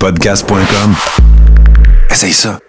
podcast.com. Essaye ça.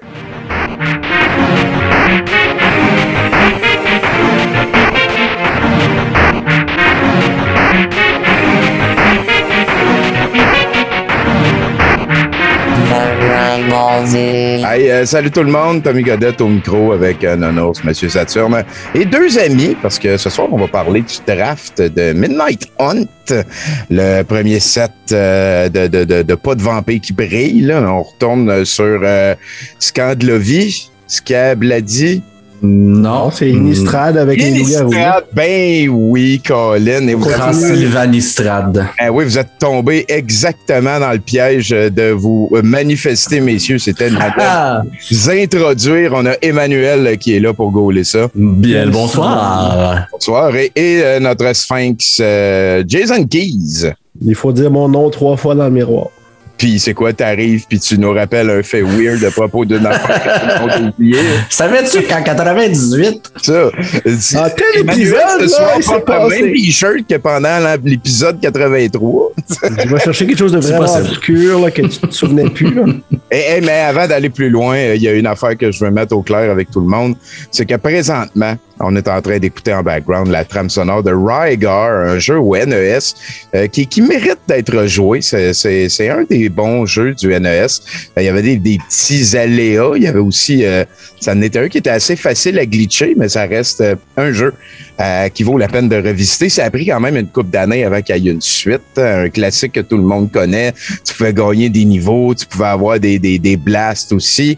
Hey, salut tout le monde, Tommy Godette au micro avec Nonos, Monsieur Saturne et deux amis, parce que ce soir, on va parler du draft de Midnight Hunt, le premier set de pas de vampires qui brille. Là. On retourne sur Scandlovie, Scabladi. Non, c'est Innistrad avec les loups-garous. Ben oui, Colin. Et vous Sylvain Innistrad. Oui, vous êtes tombé exactement dans le piège de vous manifester, messieurs. C'était une vous introduire. On a Emmanuel qui est là pour gauler ça. Bien le bonsoir. Bonsoir. Et notre sphinx, Jason Keys. Il faut dire mon nom 3 fois dans le miroir. Puis c'est quoi, t'arrives, puis tu nous rappelles un fait weird à propos d'une affaire que tu as oublié. Savais-tu qu'en 98? Ça. En tel épisode, c'est pas le même t-shirt que pendant l'épisode 83. Je vais chercher quelque chose de vraiment obscur là, que tu te souvenais plus. Là. Mais avant d'aller plus loin, il y a une affaire que je veux mettre au clair avec tout le monde. C'est que présentement, on est en train d'écouter en background la trame sonore de Rygar, un jeu au NES qui mérite d'être joué. C'est un des bons jeux du NES. Il y avait des petits aléas. Il y avait aussi... ça en était un qui était assez facile à glitcher, mais ça reste un jeu qui vaut la peine de revisiter. Ça a pris quand même une couple d'années avant qu'il y ait une suite. Un classique que tout le monde connaît. Tu pouvais gagner des niveaux, tu pouvais avoir des blasts aussi.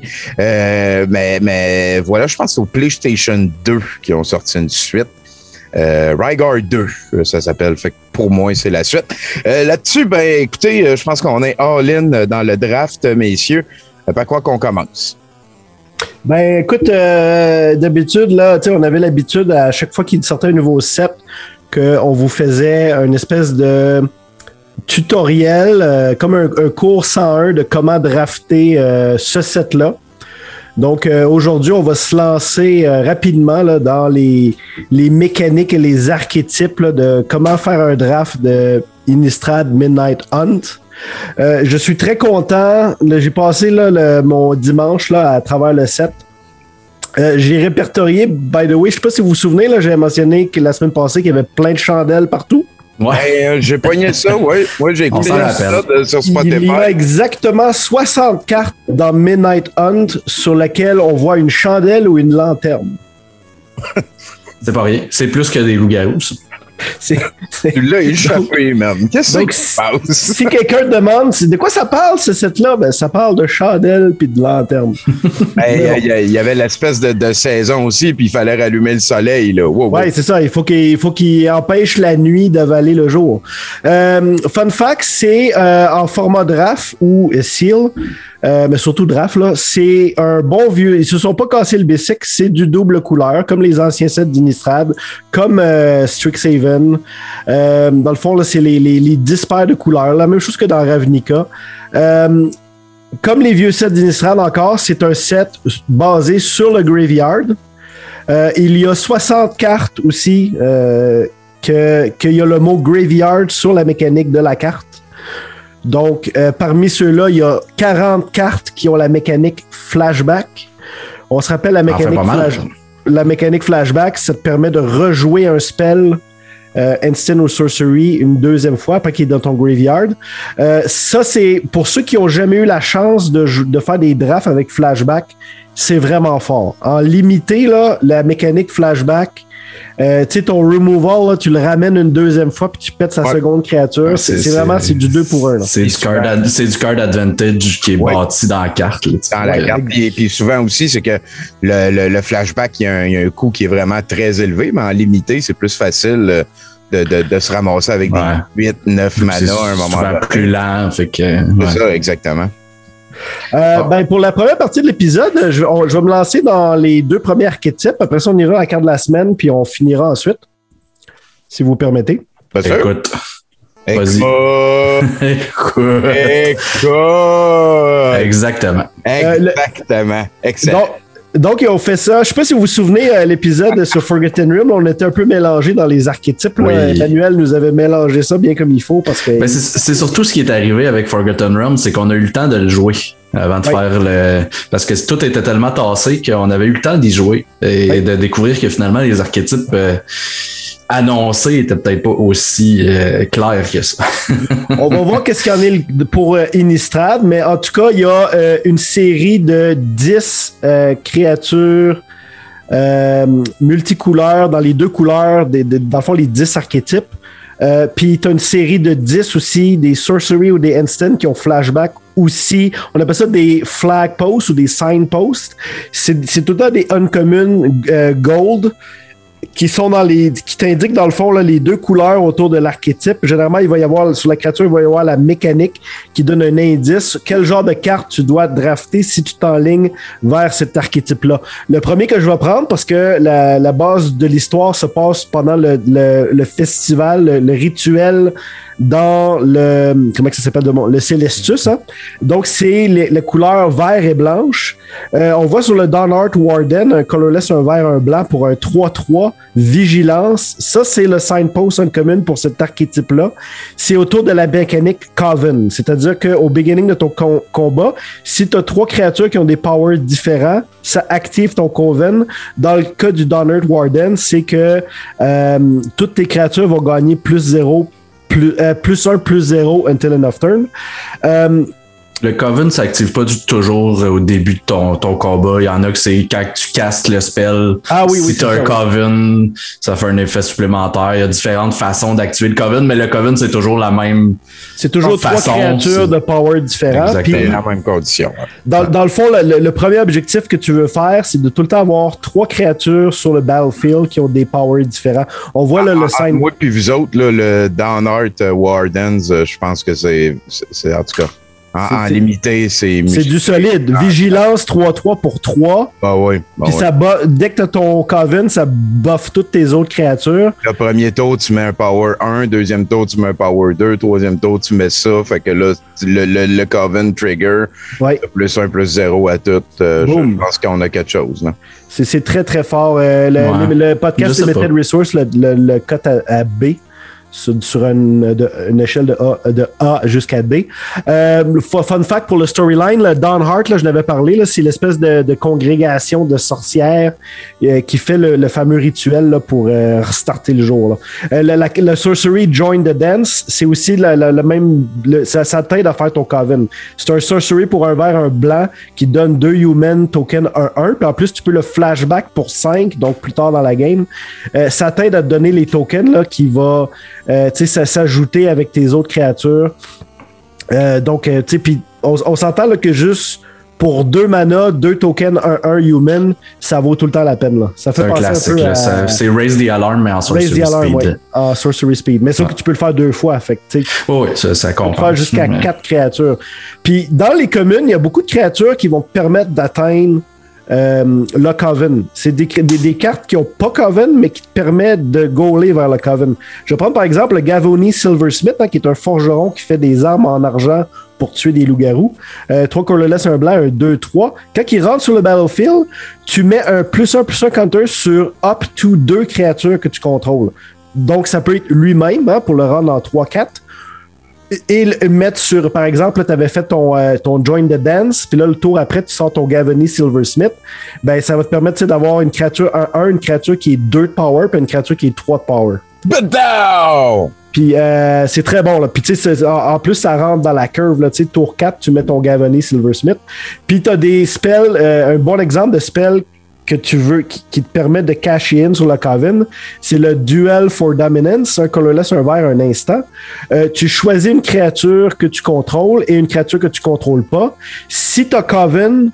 Mais voilà, je pense que c'est au PlayStation 2 qui ont sorti une suite. Rygar 2, ça s'appelle. Fait que pour moi, c'est la suite. Là-dessus, ben écoutez, je pense qu'on est all-in dans le draft, messieurs. Par quoi qu'on commence? Ben écoute, d'habitude, là, on avait l'habitude à chaque fois qu'il sortait un nouveau set qu'on vous faisait une espèce de tutoriel, comme un cours 101 de comment drafter ce set-là. Donc, aujourd'hui, on va se lancer rapidement là, dans les mécaniques et les archétypes là, de comment faire un draft de Innistrad Midnight Hunt. Je suis très content. Là, j'ai passé là, mon dimanche là, à travers le set. J'ai répertorié, by the way, je ne sais pas si vous vous souvenez, là, j'ai mentionné que la semaine passée qu'il y avait plein de chandelles partout. Ouais, j'ai pogné ça, oui. Moi, j'ai écouté ça sur Spotify. Il y a exactement 60 cartes dans Midnight Hunt sur lesquelles on voit une chandelle ou une lanterne. C'est pas rien. C'est plus que des loups-garous, ça. Tu l'as échappé, man. Qu'est-ce qui se passe? Si quelqu'un demande de quoi ça parle, ce set-là, ben, ça parle de chandelle puis de lanterne. Il y avait l'espèce de saison aussi, puis il fallait rallumer le soleil. Oui, c'est ça. Il faut qu'il empêche la nuit d'avaler le jour. Fun fact, c'est en format draft ou seal. Mais surtout draft, là, c'est un bon vieux. Ils se sont pas cassés le bicycle, c'est du double couleur, comme les anciens sets d'Innistrad, comme Strixhaven. Dans le fond, là, c'est les 10 paires de couleurs, la même chose que dans Ravnica. Comme les vieux sets d'Innistrad encore, c'est un set basé sur le Graveyard. Il y a 60 cartes aussi qu'il y a le mot Graveyard sur la mécanique de la carte. Donc, parmi ceux-là, il y a 40 cartes qui ont la mécanique flashback. On se rappelle la mécanique flashback, ça te permet de rejouer un spell instant ou sorcery une deuxième fois après qu'il est dans ton graveyard. Ça, c'est pour ceux qui n'ont jamais eu la chance de faire des drafts avec flashback, c'est vraiment fort. En limité, là, la mécanique flashback, tu sais, ton removal, là, tu le ramènes une deuxième fois puis tu pètes sa seconde créature. C'est du 2 pour 1. Là. C'est du card advantage qui est bâti dans la carte. Là, dans la carte. Puis souvent aussi, c'est que le flashback, il y a un coût qui est vraiment très élevé, mais en limité, c'est plus facile de se ramasser avec des 8-9 mana à un moment donné. C'est plus lent. Fait que, c'est ça, exactement. Ben pour la première partie de l'épisode, je vais me lancer dans les 2 premiers archétypes. Après ça, on ira à la carte de la semaine, puis on finira ensuite, si vous permettez. Écoute. Vas-y. Écoute. Exactement. Exactement. Excellent. Donc, Donc, on fait ça. Je sais pas si vous vous souvenez, l'épisode sur Forgotten Realms, on était un peu mélangés dans les archétypes. Oui. Emmanuel nous avait mélangé ça bien comme il faut parce que. Ben, c'est surtout ce qui est arrivé avec Forgotten Realms, c'est qu'on a eu le temps de le jouer avant de faire le... Parce que tout était tellement tassé qu'on avait eu le temps d'y jouer et de découvrir que finalement les archétypes annoncés étaient peut-être pas aussi clairs que ça. On va voir qu'est-ce qu'il y en est pour Innistrad, mais en tout cas, il y a une série de 10 créatures multicouleurs dans les deux couleurs, dans le fond, les 10 archétypes. Puis tu as une série de 10 aussi, des sorcery ou des instant qui ont flashback aussi. On appelle ça des flag posts ou des sign posts. C'est tout le temps des uncommon gold qui sont qui t'indiquent dans le fond là, les deux couleurs autour de l'archétype. Généralement, il va y avoir sur la créature, il va y avoir la mécanique qui donne un indice. Quel genre de carte tu dois drafter si tu t'enlignes vers cet archétype-là. Le premier que je vais prendre, parce que la base de l'histoire se passe pendant le festival, le rituel dans comment ça s'appelle le Célestus, hein? Donc c'est les couleurs vert et blanche. On voit sur le Dawnhart Warden un colorless, un vert, un blanc pour un 3/3 vigilance. Ça c'est le signpost uncommon pour cet archétype là. C'est autour de la mécanique Coven, c'est-à-dire qu'au beginning de ton combat, si tu as 3 créatures qui ont des powers différents, ça active ton Coven. Dans le cas du Dawnhart Warden, c'est que toutes tes créatures vont gagner +0 plus 1, plus 0 until end of turn. Le Coven s'active pas toujours au début de ton combat. Il y en a que c'est quand tu castes le spell. Ah oui, si tu as un Coven, ça fait un effet supplémentaire. Il y a différentes façons d'activer le Coven, mais le Coven, c'est toujours la même. C'est toujours 3 créatures de power différents. Exactement, la même condition. Dans le fond, le premier objectif que tu veux faire, c'est de tout le temps avoir 3 créatures sur le battlefield qui ont des powers différents. On voit le sign. Moi puis vous autres, là, le Dawnhart Wardens, je pense que c'est en tout cas. En limité, c'est du solide. Vigilance 3/3 pour 3. Ah oui. Puis ça dès que tu as ton Coven, ça buffe toutes tes autres créatures. Le premier tour, tu mets un power 1. Deuxième tour, tu mets un power 2. Troisième tour, tu mets ça. Fait que là, le Coven trigger, plus 1, plus 0 à tout. Je pense qu'on a quelque chose. Là. C'est très, très fort. Le podcast Limited Resource, le cut à B. Sur une échelle de A jusqu'à D. Fun fact pour le storyline, le Dawnhart, là, je n'avais parlé, là, c'est l'espèce de congrégation de sorcières qui fait le fameux rituel là, pour restarter le jour. Là. Le Sorcery Join the Dance, c'est aussi le même... ça t'aide à faire ton Coven. C'est un Sorcery pour un vert, un blanc qui donne 2 Human Token 1/1. Puis en plus, tu peux le flashback pour 5, donc plus tard dans la game. Ça t'aide à te donner les tokens là, qui va... ça s'ajouter avec tes autres créatures. Puis on s'entend là, que juste pour 2 mana, 2 tokens, 1 human, ça vaut tout le temps la peine. Là. Ça fait penser un classique. C'est Raise the Alarm, mais en Sorcery Speed. Ouais. En Sorcery Speed. Mais sauf que tu peux le faire 2 fois. Fait que, oui, ça compense. Tu peux faire jusqu'à 4 créatures. Puis dans les communes, il y a beaucoup de créatures qui vont te permettre d'atteindre le Coven. C'est des cartes qui n'ont pas Coven, mais qui te permettent de goaler vers le Coven. Je vais prendre par exemple le Gavony Silversmith, qui est un forgeron qui fait des armes en argent pour tuer des loups-garous. 3 colorless, un blanc, un 2/3. Quand il rentre sur le battlefield, tu mets un +1/+1 counter sur up to 2 créatures que tu contrôles. Donc, ça peut être lui-même pour le rendre en 3/4. Et le mettre sur, par exemple, tu avais fait ton Join the Dance, puis là, le tour après, tu sors ton Gavony Silversmith. Ben, ça va te permettre d'avoir une créature 1/1, une créature qui est 2 de power, puis une créature qui est 3 de power. Puis c'est très bon. Là. Puis tu sais, en plus, ça rentre dans la curve. Là, tour 4, tu mets ton Gavony Silversmith. Puis tu as des spells, un bon exemple de spell que tu veux, qui te permet de cash in sur le Coven, c'est le Duel for Dominance, un colorless, un vert, un instant. Tu choisis une créature que tu contrôles et une créature que tu contrôles pas. Si tu as Coven,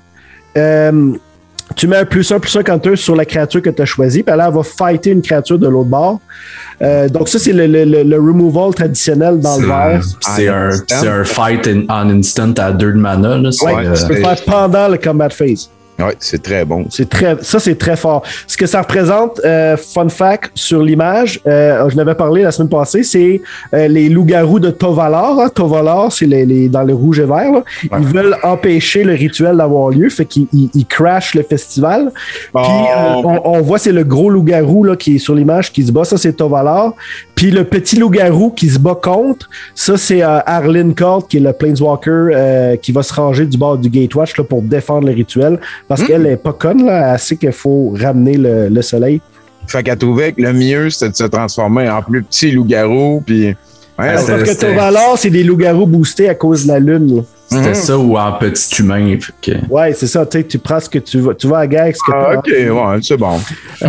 tu mets un +1/+1 counter sur la créature que tu as choisie, puis là, elle va fighter une créature de l'autre bord. Donc ça, c'est le removal traditionnel dans le vert. C'est un fight en instant à 2 de mana. Là, tu peux le faire pendant le combat phase. Oui, c'est très bon. C'est très fort. Ce que ça représente, fun fact sur l'image, je n'avais parlé la semaine passée, c'est les loups-garous de Tovalar. Hein. Tovalar, c'est dans le rouge et vert. Là. Ouais. Ils veulent empêcher le rituel d'avoir lieu, fait qu'ils crashent le festival. Puis on voit, c'est le gros loup-garou là, qui est sur l'image qui se bat, ça c'est Tovalar. Puis le petit loup-garou qui se bat contre, ça c'est Arlinn Kord, qui est le Planeswalker qui va se ranger du bord du Gatewatch là, pour défendre le rituel. Parce qu'elle est pas conne, là. Elle sait qu'il faut ramener le soleil. Fait qu'elle trouvait que le mieux, c'était de se transformer en plus petit loup-garou. Puis... Ouais, parce que Tovalar, c'est des loups-garous boostés à cause de la lune. Là. C'était ça ou en petit humain. Que... Ouais, c'est ça. Tu prends ce que tu vas à la guerre avec ce que tu as. OK, ouais, c'est bon.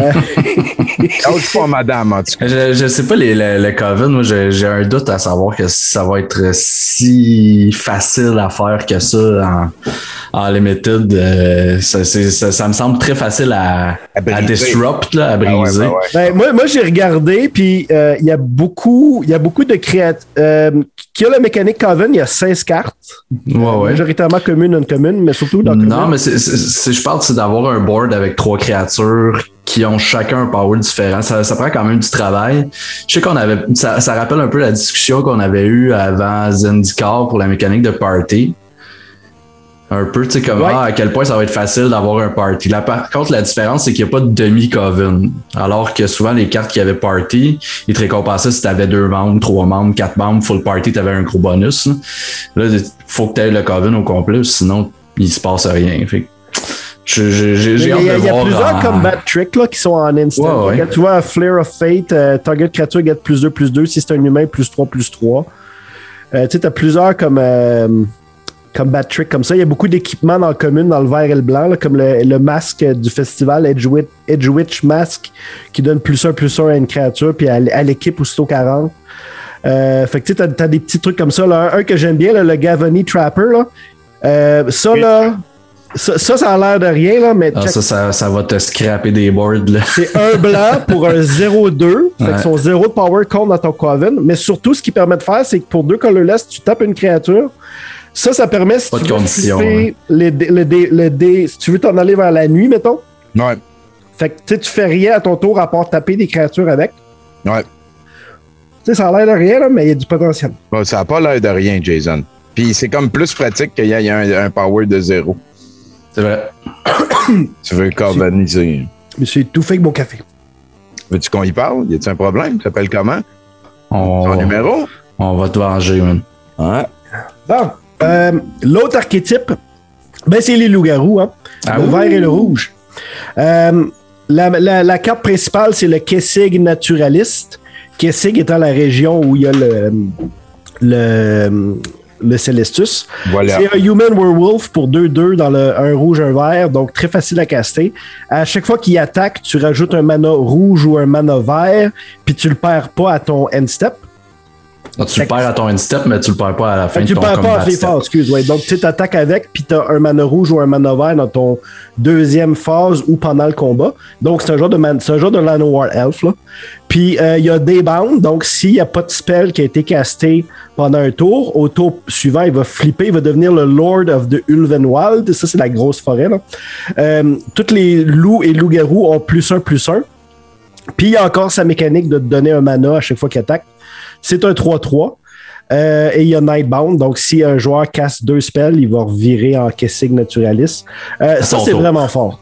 Pas madame, en tout cas. Je sais pas, le Coven, moi, j'ai un doute à savoir que ça va être si facile à faire que ça en limited. Ça me semble très facile à disrupt, là, à briser. Ben, moi, j'ai regardé, puis il y a beaucoup de créatures. Qui a la mécanique Coven, il y a 16 cartes. Ouais. Majoritairement communes, non communes, mais surtout dans non, mais je parle c'est d'avoir un board avec 3 créatures qui ont chacun un power différent. Ça prend quand même du travail. Je sais qu'on avait... Ça rappelle un peu la discussion qu'on avait eue avant Zendikar pour la mécanique de party. Un peu, tu sais, comme à quel point ça va être facile d'avoir un party. Là, par contre, la différence, c'est qu'il n'y a pas de demi-coven. Alors que souvent, les cartes qui avaient party, ils te récompensaient si tu avais 2 membres, 3 membres, 4 membres, full party, tu avais un gros bonus. Là, il faut que tu aies le coven au complet, sinon, il se passe rien. Fait j'ai hâte de voir. Il y a plusieurs combat tricks là, qui sont en instant. Ouais. Tu vois, un Flare of Fate, target créature get +2/+2, si c'est un humain, +3/+3. Tu sais, tu as plusieurs comme bad trick comme ça. Il y a beaucoup d'équipements dans le commune, dans le vert et le blanc, là, comme le masque du festival, Edgewitch Mask, qui donne +1/+1 à une créature, puis à l'équipe aussitôt 40. Fait que tu sais, t'as des petits trucs comme ça. Là. Un que j'aime bien, là, le Gavony Trapper. Là. Ça, ça a l'air de rien, là, mais... Ça va te scraper des boards, là. C'est un blanc pour un 0/2. Fait que son 0 de power compte dans ton Coven. Mais surtout, ce qui permet de faire, c'est que pour 2 colorless, tu tapes une créature. Ça permet, si pas tu de veux condition, le dé, si tu veux t'en aller vers la nuit, mettons. Ouais. Fait que tu fais rien à ton tour à part taper des créatures avec. Ouais. Tu sais, ça a l'air de rien, là, mais il y a du potentiel. Bon, ça n'a pas l'air de rien, Jason. Puis c'est comme plus pratique qu'il y ait un power de 0. C'est vrai. Tu veux coveniser. Mais c'est tout fait avec mon café. Veux-tu qu'on y parle? Y a-tu un problème? Tu t'appelles comment? Ton numéro? On va te venger, man. Ouais. Bon. L'autre archétype, ben c'est les loups-garous, hein? Le vert et le rouge. La carte principale, c'est le Kessig naturaliste. Kessig étant la région où il y a le Celestus. Voilà. C'est un Human Werewolf pour 2/2 dans un rouge, un vert, donc très facile à caster. À chaque fois qu'il attaque, tu rajoutes un mana rouge ou un mana vert, puis tu le perds pas à ton end step. Non, tu le perds à ton end step, mais tu le perds pas à la fin de ton combat. Tu le perds pas à tes phases, excuse. Ouais. Donc, tu t'attaques avec, puis tu as un mana rouge ou un mana vert dans ton deuxième phase ou pendant le combat. Donc, c'est un genre de Llanowar Elf. Là. Puis, il y a Daybound. Donc, s'il n'y a pas de spell qui a été casté pendant un tour, au tour suivant, il va flipper, il va devenir le Lord of the Ulvenwald. Ça, c'est la grosse forêt. Là. Tous les loups et loups-garous ont +1/+1. Puis, il y a encore sa mécanique de te donner un mana à chaque fois qu'il attaque. C'est un 3/3. Et il y a Nightbound. Donc, si un joueur casse 2 spells, il va revirer en Kessig Naturalist. Ça, c'est vraiment fort.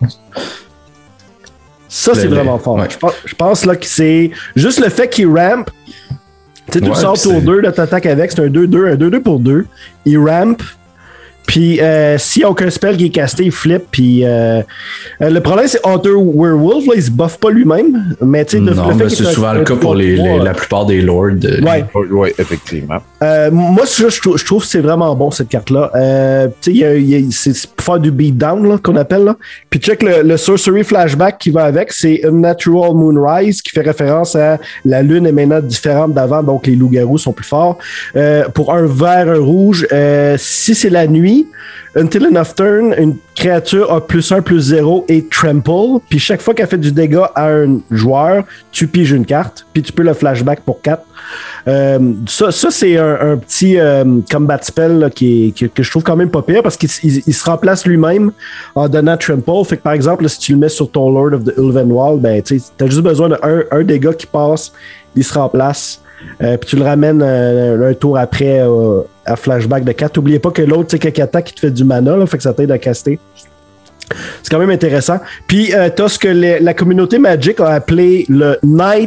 Ça, c'est vraiment fort. Ouais. Je pense là, que c'est juste le fait qu'il ramp. Tu sais, tu sors tour 2, là, t'attaques avec. C'est un 2/2, un 2/2 pour 2. Il ramp. Puis, s'il n'y a aucun spell qui est casté, il flippe. Puis, le problème, c'est Hunter Werewolf, là, il se buffe pas lui-même. Mais tu sais, non, mais c'est souvent le cas pour la plupart des lords. Oui, effectivement. Moi, je trouve que c'est vraiment bon, cette carte-là. Tu sais, c'est pour faire du beatdown, là, qu'on appelle. Là. Puis, check le Sorcery Flashback qui va avec. C'est Unnatural Moonrise qui fait référence à la lune est maintenant différente d'avant. Donc, les loups-garous sont plus forts. Pour un vert, un rouge, si c'est la nuit, nuit, until end of turn, une créature a +1/+0 et trample. Puis chaque fois qu'elle fait du dégât à un joueur, tu piges une carte. Puis tu peux le flashback pour 4. Ça c'est un petit combat spell là, que je trouve quand même pas pire parce qu'il se remplace lui-même en donnant trample. Fait que par exemple, là, si tu le mets sur ton Lord of the Ulvenwald, ben tu as juste besoin d'un dégât qui passe, il se remplace. Puis tu le ramènes un tour après à flashback de 4. N'oubliez pas que l'autre, c'est quelqu'un attaque qui te fait du mana, là, fait que ça t'aide à caster. C'est quand même intéressant. Puis t'as ce que la communauté Magic a appelé le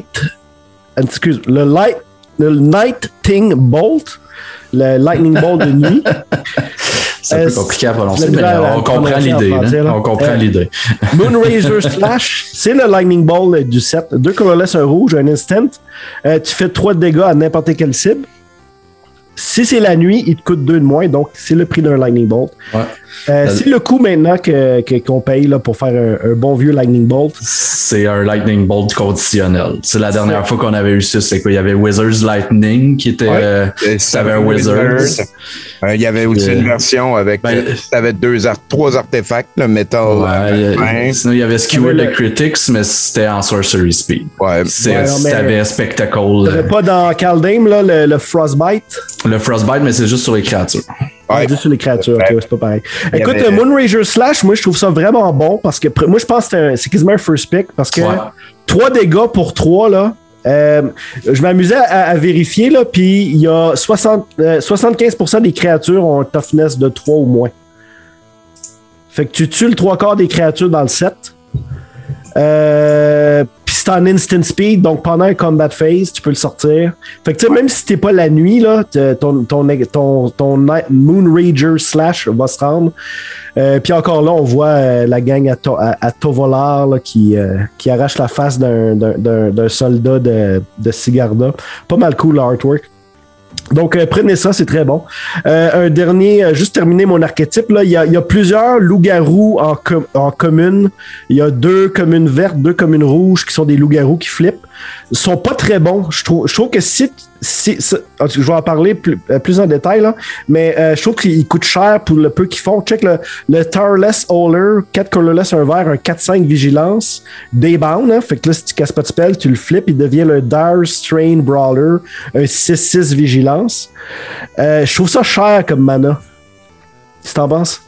Lightning Bolt, le Lightning Bolt de nuit. C'est un peu compliqué à prononcer, mais on comprend l'idée. On comprend l'idée. Moonrazer Slash, c'est le Lightning Bolt du set. 2 colorless, un rouge, un instant. Tu fais 3 de dégâts à n'importe quelle cible. Si c'est la nuit, il te coûte 2 de moins, donc c'est le prix d'un Lightning Bolt. Ouais. C'est le coût maintenant qu'on paye là, pour faire un bon vieux Lightning Bolt. C'est un Lightning Bolt conditionnel. C'est la dernière fois qu'on avait eu ça. C'est quoi? Il y avait Wizard's Lightning qui était... t'avais un Wizards. Il y avait aussi une version avec... t'avais 3 artefacts, le Metal... sinon, il y avait Skewer the Critics, mais c'était en Sorcery Speed. Ouais. T'avais Spectacle. T'avais pas dans Kaldheim, là, le Frostbite? Le Frostbite, mais c'est juste sur les créatures. Ouais. Juste sur les créatures, okay, c'est pas pareil. Écoute, Moonrazer Slash, moi je trouve ça vraiment bon parce que moi je pense que c'est quasiment un first pick parce que 3 dégâts pour 3 là. Je m'amusais à vérifier là, puis il y a 75% des créatures ont un toughness de 3 ou moins. Fait que tu tues le 3/4 des créatures dans le set. Puis c'est en instant speed, donc pendant un combat phase, tu peux le sortir. Fait que tu sais, même si t'es pas la nuit, là, ton Moonrager Slash va se rendre. Puis encore là, on voit la gang à Tovolar là, qui arrache la face d'un soldat de Sigarda. Pas mal cool l'artwork. Donc, prenez ça, c'est très bon. Un dernier, juste terminer mon archétype, là, il y a plusieurs loups-garous en commune. Il y a 2 communes vertes, 2 communes rouges qui sont des loups-garous qui flippent. Ils sont pas très bons. Je trouve que je vais en parler plus en détail, là, mais je trouve qu'ils coûtent cher pour le peu qu'ils font. Check le Tireless Hauler, 4 colorless, un vert, un 4/5 vigilance, Daybound, hein, fait que là, si tu casses pas de spell, tu le flippes, il devient le Dire Strain Brawler, un 6/6 vigilance. Je trouve ça cher comme mana. Qu'est-ce que t'en penses?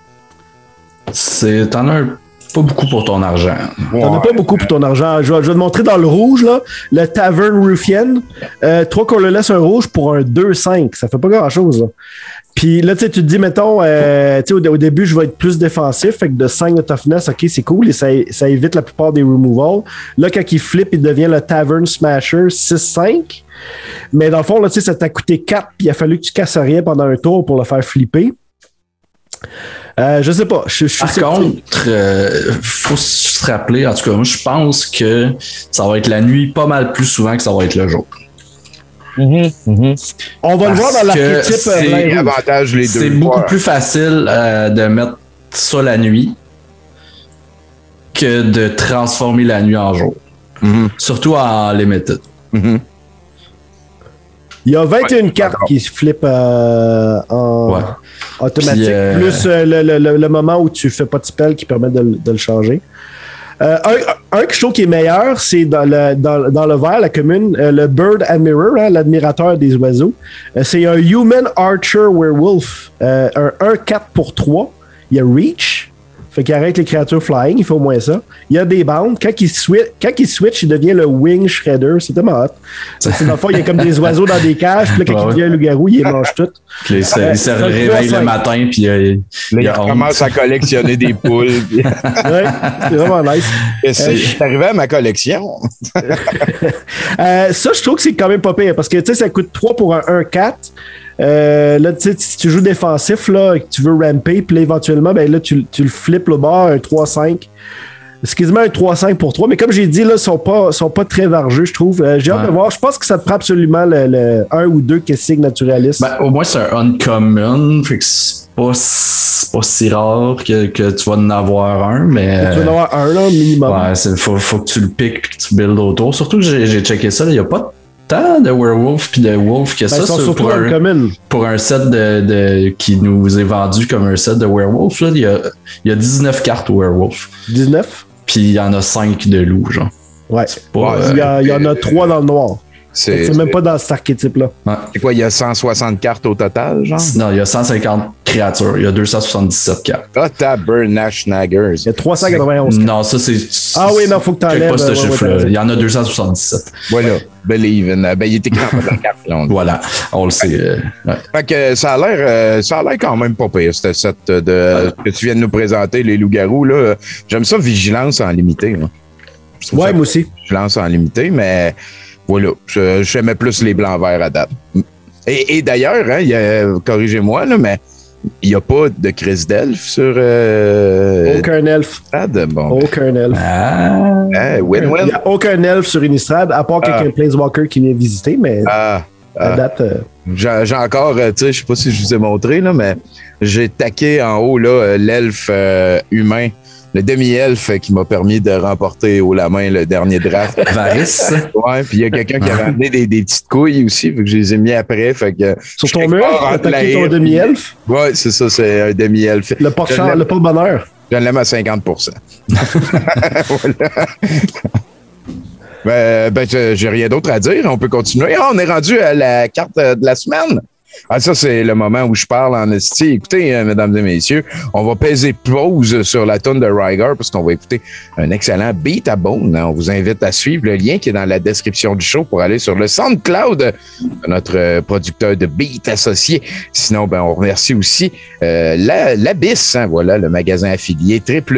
T'en as pas beaucoup pour ton argent. T'en as pas beaucoup pour ton argent. Je vais te montrer dans le rouge, là, le Tavern Ruffian. 3 colorless, un rouge pour un 2/5. Ça fait pas grand-chose, là. Puis là, tu te dis, mettons, au début, je vais être plus défensif. Fait que de 5 de toughness, ok, c'est cool. Et ça évite la plupart des removals. Là, quand il flippe, il devient le Tavern Smasher 6/5. Mais dans le fond, là, ça t'a coûté 4. Puis il a fallu que tu casses rien pendant un tour pour le faire flipper. Je sais pas. Par contre, faut se rappeler, en tout cas, moi, je pense que ça va être la nuit pas mal plus souvent que ça va être le jour. On va le voir dans l'archétype. C'est beaucoup plus facile de mettre ça la nuit que de transformer la nuit en jour. Surtout en limited. Il y a 21 cartes qui se flippent en automatique, puis, plus le moment où tu fais pas de spell qui permet de le changer. Un que je trouve qui est meilleur, c'est dans le vert, la commune, le Bird Admirer, hein, l'admirateur des oiseaux. C'est un Human Archer Werewolf, un 1/4 pour 3. Il y a Reach, fait qu'il arrête les créatures flying, il fait au moins ça. Il y a des bounds. Quand il switch, il devient le Wing Shredder. C'est tellement hot. Dans le fond, il y a comme des oiseaux dans des cages, puis là, quand il devient un loup-garou, il les mange toutes. Il se réveille le matin, puis il commence à collectionner des poules. Ouais, c'est vraiment nice. C'est arrivé à ma collection. Ça, je trouve que c'est quand même pas pire, parce que ça coûte 3 pour un 1/4. Là, si tu joues défensif, là, et que tu veux ramper, puis là, éventuellement, ben là, tu le flippes le bord, un 3/5. C'est quasiment un 3/5 pour 3, mais comme j'ai dit, là, ils sont pas très vargeux, je trouve. J'ai hâte de voir. Je pense que ça te prend absolument le 1 ou 2 Kessig naturaliste. Ben, au moins, c'est un uncommon, fait que c'est pas si rare que tu vas en avoir un, mais... Tu vas en avoir un, là, minimum. Ouais, faut que tu le piques et que tu builds autour. Surtout que j'ai checké ça, il n'y a pas tant de werewolf puis de wolf que ça. Ils sont surtout dans le commune. Pour un set qui nous est vendu comme un set de werewolf, là, il y a 19 cartes werewolf. 19? Puis il y en a 5 de loup, genre. Ouais. Il y en a 3 dans le noir. C'est même pas dans cet archétype-là. Ouais. C'est quoi, il y a 160 cartes au total, genre? Non, il y a 150 créatures. Il y a 277 cartes. Ah, Tabernacle. Il y a 391 cartes. Non, ça, c'est... Ah oui, non, faut que t'enlèves. Pas ce chiffre-là. Il y en a 277. Voilà. Believe in. Ben, il est écrit en la carte. Voilà, on le sait. Ouais. Fait que ça a l'air quand même pas pire, cette set que tu viens de nous présenter, les loups-garous, là. J'aime ça, vigilance en limité, là. Ouais, moi aussi. Vigilance en limité, mais voilà. J'aimais plus les blancs-verts à date. Et d'ailleurs, hein, corrigez-moi, là, mais il n'y a pas de crise d'elfe sur... aucun elfe. Bon, aucun elfe. Win-win. Il n'y a aucun elfe sur Innistrad, à part quelqu'un Planeswalker qui vient visiter, mais à date... J'ai encore, tu sais, je sais pas si je vous ai montré, là, mais j'ai taqué en haut là l'elfe humain, le demi-elfe qui m'a permis de remporter haut la main le dernier draft. Varys. Ouais, puis il y a quelqu'un qui avait amené des petites couilles aussi, fait que je les ai mis après. Fait que, sur ton mur, t'as taqué ton demi-elfe? Ouais, c'est ça, c'est un demi-elfe. Le porte-bonheur. Je l'aime à 50%. Voilà. Ben, j'ai rien d'autre à dire. On peut continuer. On est rendu à la carte de la semaine. Ah, ça, c'est le moment où je parle en esti. Écoutez, mesdames et messieurs, on va peser pause sur la tonne de Rygar parce qu'on va écouter un excellent beat à bone. On vous invite à suivre le lien qui est dans la description du show pour aller sur le SoundCloud de notre producteur de beat associé. Sinon, ben, on remercie aussi l'Abyss, hein, voilà, le magasin affilié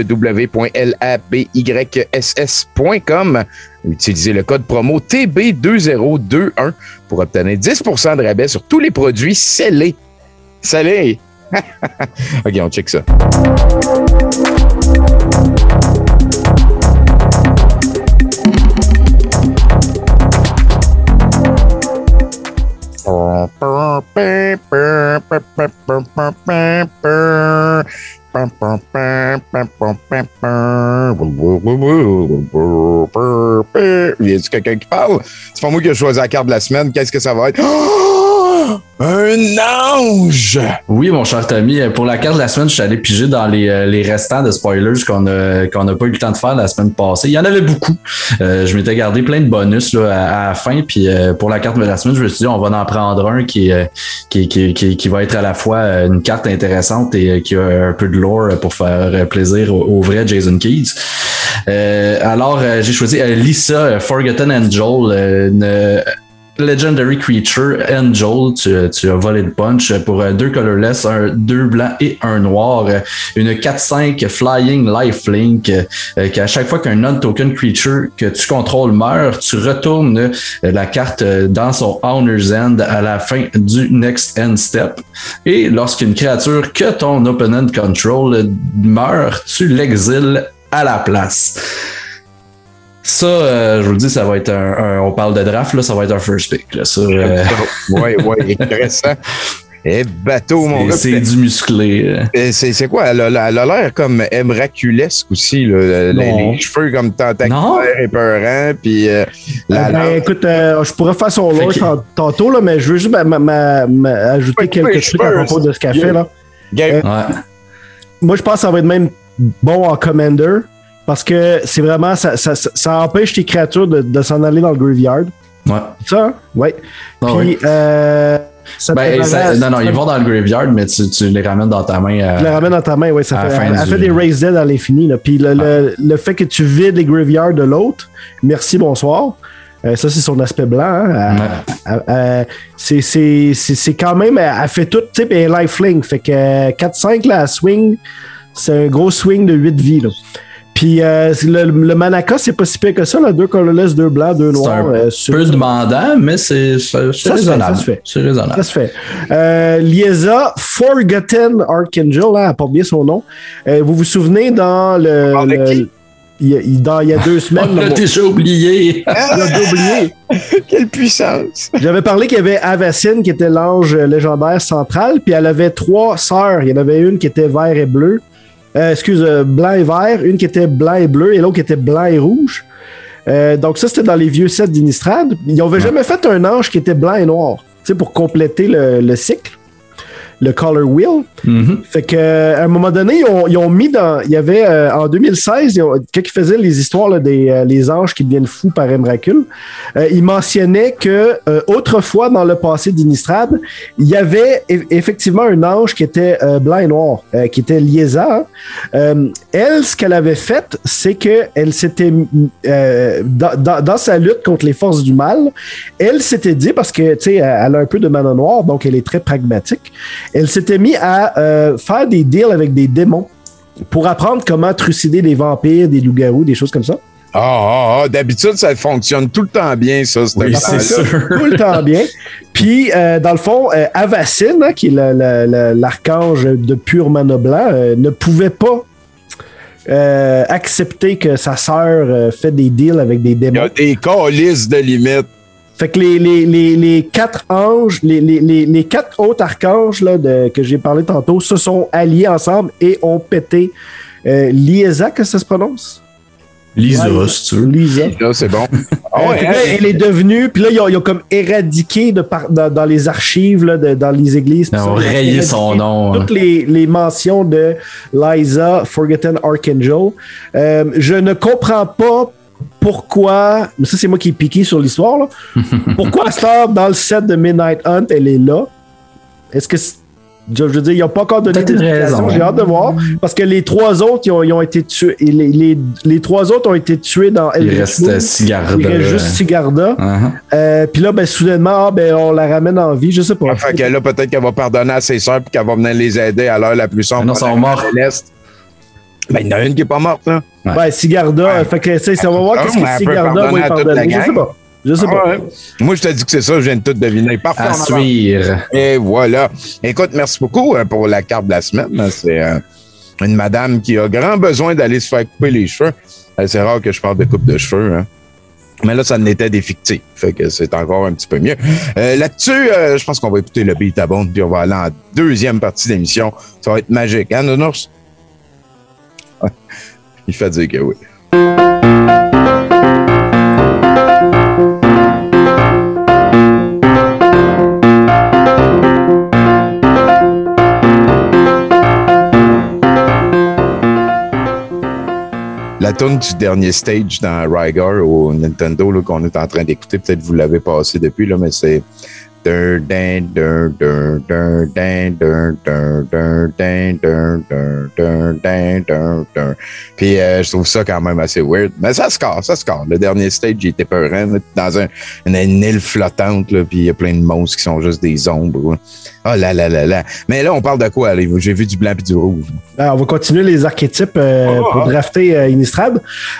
www.labyss.com. Utilisez le code promo TB2021 pour obtenir 10% de rabais sur tous les produits scellés. Scellés! OK, on check ça. Y a-t-il quelqu'un qui parle? C'est pas moi qui ai choisi la carte de la semaine. Qu'est-ce que ça va être? Oh! Un ange! Oui, mon cher Tommy, pour la carte de la semaine, je suis allé piger dans les restants de spoilers qu'on n'a pas eu le temps de faire la semaine passée. Il y en avait beaucoup. Je m'étais gardé plein de bonus là, à la fin. Puis pour la carte de la semaine, je me suis dit, on va en prendre un qui va être à la fois une carte intéressante et qui a un peu de lore pour faire plaisir au vrai Jason Keys. Alors, j'ai choisi Lisa, Forgotten Angel, Legendary Creature, Angel, tu as volé le punch pour 2 colorless, 2 blancs et 1 noir. Une 4-5 Flying Lifelink, qu'à chaque fois qu'un non-token creature que tu contrôles meurt, tu retournes la carte dans son Owner's End à la fin du Next End Step. Et lorsqu'une créature que ton opponent control meurt, tu l'exiles à la place. Ça, je vous le dis, ça va être on parle de draft, là, ça va être un first pick. Là, ça, ouais, intéressant. Et bateau, mon gars. C'est du musclé. C'est quoi? Elle a l'air comme Emraculesque aussi, là, les cheveux comme tentaculaires et peurants. Puis, écoute, je pourrais faire son lore tantôt, là, mais je veux juste ajouter quelques trucs à propos de ce qu'elle fait. Là. Moi, je pense que ça va être même bon en Commander. Parce que c'est vraiment, ça empêche tes créatures de s'en aller dans le graveyard. Ouais. Ça, hein? Ouais. Puis, non, ils vont dans le graveyard, mais tu les ramènes dans ta main. Tu les ramènes dans ta main, oui. Elle fait des Raise Dead à l'infini. Là. Puis le fait que tu vides les graveyards de l'autre, merci, bonsoir. Ça, c'est son aspect blanc. Hein? C'est quand même, elle fait tout type et lifelink. Fait que 4-5, là, elle swing, c'est un gros swing de 8 vies, là. Puis le Manaka, c'est pas si pire que ça, là, 2 colorless, 2 blancs, 2 noirs. C'est un peu demandant, mais c'est raisonnable. C'est raisonnable. Ça se fait. Liesa, Forgotten Archangel, hein, elle porte bien son nom. Vous vous souvenez dans il y a 2 semaines... On l'a déjà oublié. Quelle puissance! J'avais parlé qu'il y avait Avacyn, qui était l'ange légendaire central, puis elle avait 3 sœurs. Il y en avait une qui était vert et bleu. Blanc et vert, une qui était blanc et bleu et l'autre qui était blanc et rouge. Donc ça, c'était dans les vieux sets d'Innistrad. Ils n'avaient jamais fait un ange qui était blanc et noir, tu sais, pour compléter le cycle. Le Color Wheel. Fait que à un moment donné, ils ont mis dans... Il y avait en 2016, quand ils faisaient les histoires là, les anges qui deviennent fous par Emrakul, ils mentionnaient que autrefois, dans le passé d'Innistrad, il y avait effectivement un ange qui était blanc et noir, qui était Liesa. Elle, ce qu'elle avait fait, c'est qu'elle s'était... dans sa lutte contre les forces du mal, elle s'était dit, parce que, tu sais, elle a un peu de mana noire, donc elle est très pragmatique, elle s'était mise à faire des deals avec des démons pour apprendre comment trucider des vampires, des loups-garous, des choses comme ça. D'habitude, ça fonctionne tout le temps bien, ça. Oui, c'est sûr. Tout le temps bien. Puis, dans le fond, Avacyn, hein, qui est l'archange de pur mana blanc, ne pouvait pas accepter que sa sœur fait des deals avec des démons. Il y a des calices de limites. Fait que les 4 anges, les 4 autres archanges là, que j'ai parlé tantôt se sont alliés ensemble et ont pété Liesa, que ça se prononce? Lisa, si tu veux. Lisa. Là, c'est bon. Elle est devenue, puis là, ils ont comme éradiqué dans les archives, là, dans les églises. Ils ont rayé son nom. Toutes les mentions de Liza, Forgotten Archangel. Je ne comprends pas pourquoi, mais ça c'est moi qui ai piqué sur l'histoire, là. Pourquoi Star dans le set de Midnight Hunt, elle est là? Est-ce que je veux dire, ils n'ont pas encore donné d'explication, j'ai hâte de voir, parce que les 3 autres, ils ont été tués. Les 3 autres ont été tués dans Il reste Sigarda. Il reste juste Sigarda. Puis là, ben, soudainement, on la ramène en vie, je sais pas. Fait que là, peut-être qu'elle va pardonner à ses sœurs et qu'elle va venir les aider à l'heure la plus sombre. Non, ils sont morts. Ben, il y en a une qui est pas morte, là. Ouais, Sigarda. Fait que, ça va voir qu'est-ce que Sigarda va pardonner. Je sais pas. Ouais. Moi, je te dis que c'est ça, je viens de tout deviner. Parfait. À suivre. Et voilà. Écoute, merci beaucoup pour la carte de la semaine. C'est une madame qui a grand besoin d'aller se faire couper les cheveux. C'est rare que je parle de coupe de cheveux, hein. Mais là, ça n'était des fictifs. Fait que c'est encore un petit peu mieux. Là-dessus, je pense qu'on va écouter le beat à bond, puis on va aller en deuxième partie d'émission. Ça va être magique, hein, Nounours? Il fait dire que oui. La tune du dernier stage dans Rygar au Nintendo là, qu'on est en train d'écouter, peut-être vous l'avez passé depuis, là, mais c'est puis je trouve ça quand même assez weird. Mais ça score. Le dernier stage, il était peurant, là, dans une île flottante, là, puis il y a plein de monstres qui sont juste des ombres. Oh là là là là. Mais là, on parle de quoi? Allez, j'ai vu du blanc et du rouge. On va continuer les archétypes pour drafter Innistrad.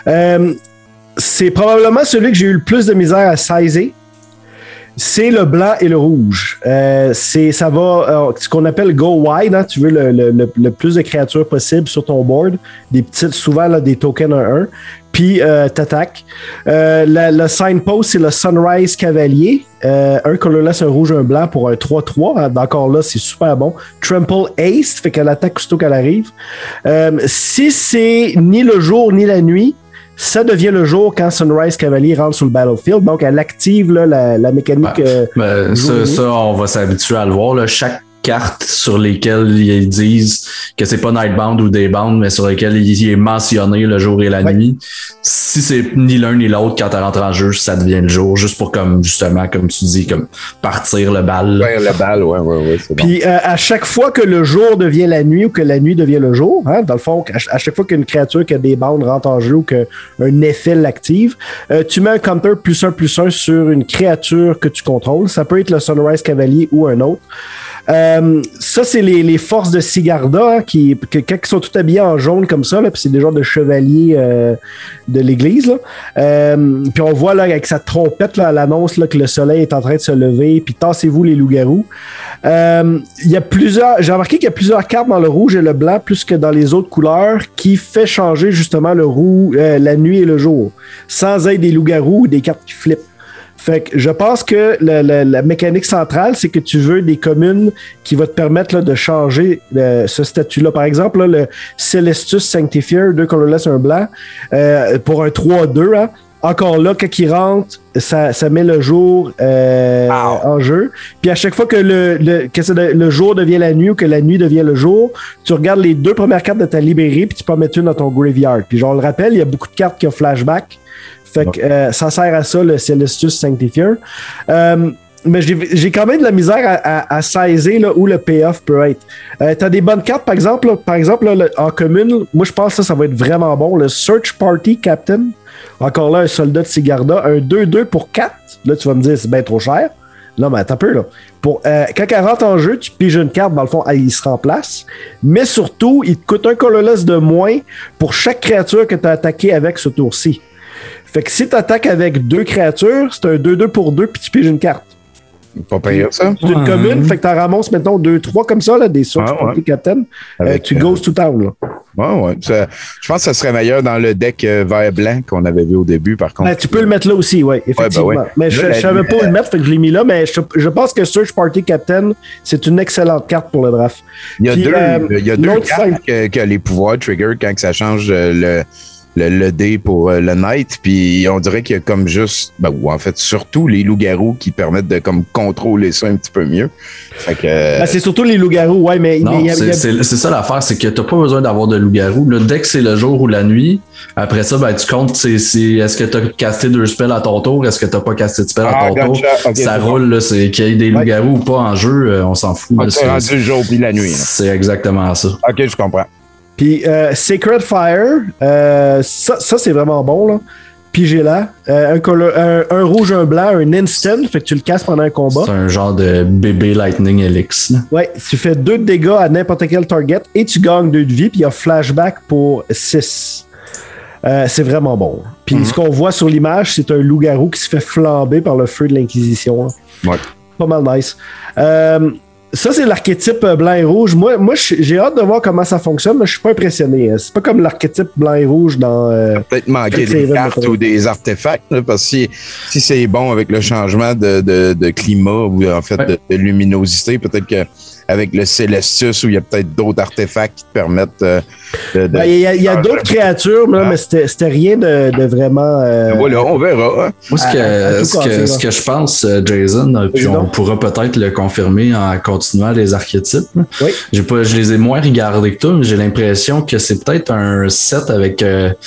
C'est probablement celui que j'ai eu le plus de misère à sizer. C'est le blanc et le rouge. Ça va, ce qu'on appelle go wide, hein, tu veux le plus de créatures possible sur ton board, des petites, souvent là, des tokens 1-1, puis t'attaques. Le signpost, c'est le Sunrise Cavalier, un colorless, un rouge, un blanc pour un 3-3. Encore là, c'est super bon. Trample Haste, fait qu'elle attaque aussitôt qu'elle arrive. Si c'est ni le jour ni la nuit, ça devient le jour quand Sunrise Cavalier rentre sur le battlefield. Donc, elle active là, la mécanique. Ça, on va s'habituer à le voir. Là. Chaque carte sur lesquelles ils disent que c'est pas Nightbound ou Daybound, mais sur lesquelles il est mentionné le jour et la nuit. Si c'est ni l'un ni l'autre, quand tu rentres en jeu, ça devient le jour, juste pour comme justement, comme tu dis, comme partir le bal. Ouais, le bal, ouais, c'est bon. Puis à chaque fois que le jour devient la nuit ou que la nuit devient le jour, hein, dans le fond, à chaque fois qu'une créature qui a des bandes rentre en jeu ou qu'un effet l'active, tu mets un counter +1/+1 sur une créature que tu contrôles. Ça peut être le Sunrise Cavalier ou un autre. Ça, c'est les forces de Sigarda, hein, quand ils sont tout habillés en jaune comme ça, là, puis c'est des genres de chevaliers de l'église. Puis on voit là, avec sa trompette là, à l'annonce là, que le soleil est en train de se lever, puis tassez-vous les loups-garous. J'ai remarqué qu'il y a plusieurs cartes dans le rouge et le blanc, plus que dans les autres couleurs, qui fait changer justement le la nuit et le jour, sans être des loups-garous ou des cartes qui flippent. Fait que je pense que la mécanique centrale, c'est que tu veux des communes qui vont te permettre là, de changer ce statut-là. Par exemple, là, le Celestus Sanctifier, 2 colorless, 1 blanc, pour un 3-2, hein, encore là, quand il rentre, ça met le jour en jeu. Puis à chaque fois que le jour devient la nuit ou que la nuit devient le jour, tu regardes les 2 premières cartes de ta librairie puis tu peux en mettre une dans ton graveyard. Puis genre, on le rappelle, il y a beaucoup de cartes qui ont flashback. Fait que ça sert à ça, le Celestus Sanctifier. Mais j'ai quand même de la misère à saisir là, où le payoff peut être. T'as des bonnes cartes, par exemple, là, en commune, moi je pense que ça va être vraiment bon. Le Search Party Captain, encore là, un soldat de Sigarda, un 2-2 pour 4. Là, tu vas me dire, c'est bien trop cher. Non, mais attends un peu, là. Quand elle rentre en jeu, tu piges une carte, dans le fond, il se remplace. Mais surtout, il te coûte un colorless de moins pour chaque créature que tu as attaqué avec ce tour-ci. Fait que si tu attaques avec 2 créatures, c'est un 2-2 pour 2, puis tu piges une carte. Pas pire, ça. C'est une commune, fait que tu en ramasses, mettons, 2-3 comme ça, là, des Search Party Captain. Tu goes to town, là. Ouais. Je pense que ça serait meilleur dans le deck vert blanc qu'on avait vu au début, par contre. Tu peux le mettre là aussi, oui, effectivement. Ouais. Mais je ne savais pas où le mettre, fait que je l'ai mis là, mais je pense que Search Party Captain, c'est une excellente carte pour le draft. Il y a deux cartes que les pouvoirs trigger quand ça change le dé pour le night, puis on dirait qu'il y a comme juste, ou en fait surtout les loups-garous qui permettent de comme contrôler ça un petit peu mieux. Fait que, c'est surtout les loups-garous, ouais, mais non, c'est ça l'affaire, c'est que t'as pas besoin d'avoir de loups-garous. Là, dès que c'est le jour ou la nuit, après ça, tu comptes est-ce que t'as casté 2 spells à ton tour, est-ce que t'as pas casté de spells à ton tour. Okay, ça roule, là, c'est qu'il y ait des loups-garous ou pas en jeu, on s'en fout. C'est rendu le jour puis la nuit. Là. C'est exactement ça. Ok, je comprends. Puis Sacred Fire, ça c'est vraiment bon, là. Pigez-la. Un rouge, un blanc, un instant, fait que tu le casses pendant un combat. C'est un genre de bébé Lightning Helix. Ouais, tu fais 2 de dégâts à n'importe quel target et tu gagnes 2 de vie, puis il y a flashback pour 6. C'est vraiment bon. Puis ce qu'on voit sur l'image, c'est un loup-garou qui se fait flamber par le feu de l'Inquisition. Ouais. Pas mal nice. Ça, c'est l'archétype blanc et rouge. Moi j'ai hâte de voir comment ça fonctionne, mais je suis pas impressionné. C'est pas comme l'archétype blanc et rouge dans... peut-être manquer des cartes ou des artefacts, là, parce que si c'est bon avec le changement de climat ou en fait de luminosité, peut-être que avec le Celestus où il y a peut-être d'autres artefacts qui te permettent il y a d'autres créatures, mais c'était rien de vraiment... Voilà, on verra. Moi, ce que je pense, Jason, puis on pourra peut-être le confirmer en continuant les archétypes. Oui. Je les ai moins regardés que toi, mais j'ai l'impression que c'est peut-être un set avec...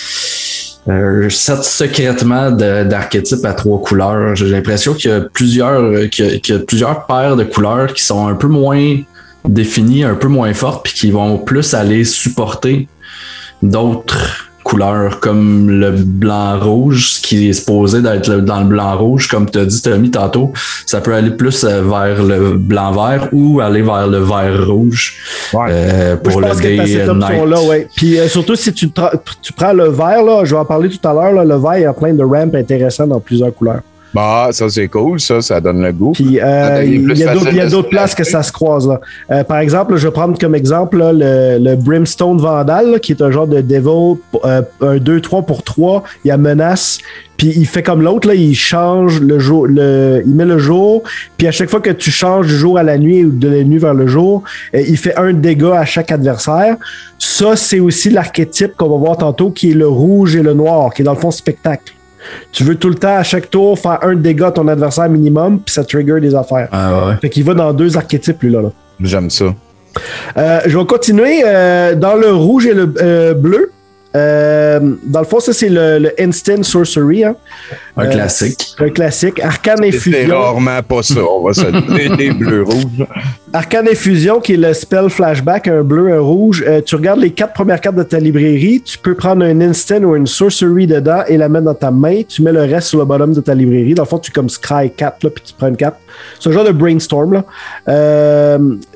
un set secrètement d'archétypes à 3 couleurs. J'ai l'impression qu'il y a plusieurs paires de couleurs qui sont un peu moins définies, un peu moins fortes, puis qui vont plus aller supporter d'autres couleurs comme le blanc-rouge, ce qui est supposé d'être dans le blanc-rouge, comme tu as dit, Tommy, tantôt, ça peut aller plus vers le blanc-vert ou aller vers le vert-rouge pour le dé night. Ouais. Puis surtout, si tu prends le vert, là, je vais en parler tout à l'heure, là, le vert, il y a plein de ramps intéressants dans plusieurs couleurs. Ça c'est cool, ça donne le goût. Puis il y a d'autres places que ça se croise là. Par exemple, je vais prendre comme exemple là, le Brimstone Vandal, là, qui est un genre de Devil, un 2-3 pour 3, il y a menace, puis il fait comme l'autre, là, il change le jour, il met le jour, puis à chaque fois que tu changes du jour à la nuit ou de la nuit vers le jour, il fait 1 dégât à chaque adversaire. Ça, c'est aussi l'archétype qu'on va voir tantôt, qui est le rouge et le noir, qui est dans le fond spectacle. Tu veux tout le temps, à chaque tour, faire 1 dégât à ton adversaire minimum, puis ça trigger des affaires. Fait qu'il va dans 2 archétypes, lui, là. J'aime ça. Je vais continuer dans le rouge et le bleu. Dans le fond, ça, c'est le Instant Sorcery. Hein. Un classique. Un classique. Arcane Infusion. C'est rarement pas ça. On va se dire des bleus-rouges. Arcane Infusion, qui est le spell flashback, un bleu, un rouge. Tu regardes les 4 premières cartes de ta librairie. Tu peux prendre un instant ou une sorcery dedans et la mettre dans ta main. Tu mets le reste sur le bottom de ta librairie. Dans le fond, tu comme scry 4, là, puis tu prends une carte. C'est un genre de brainstorm. Là.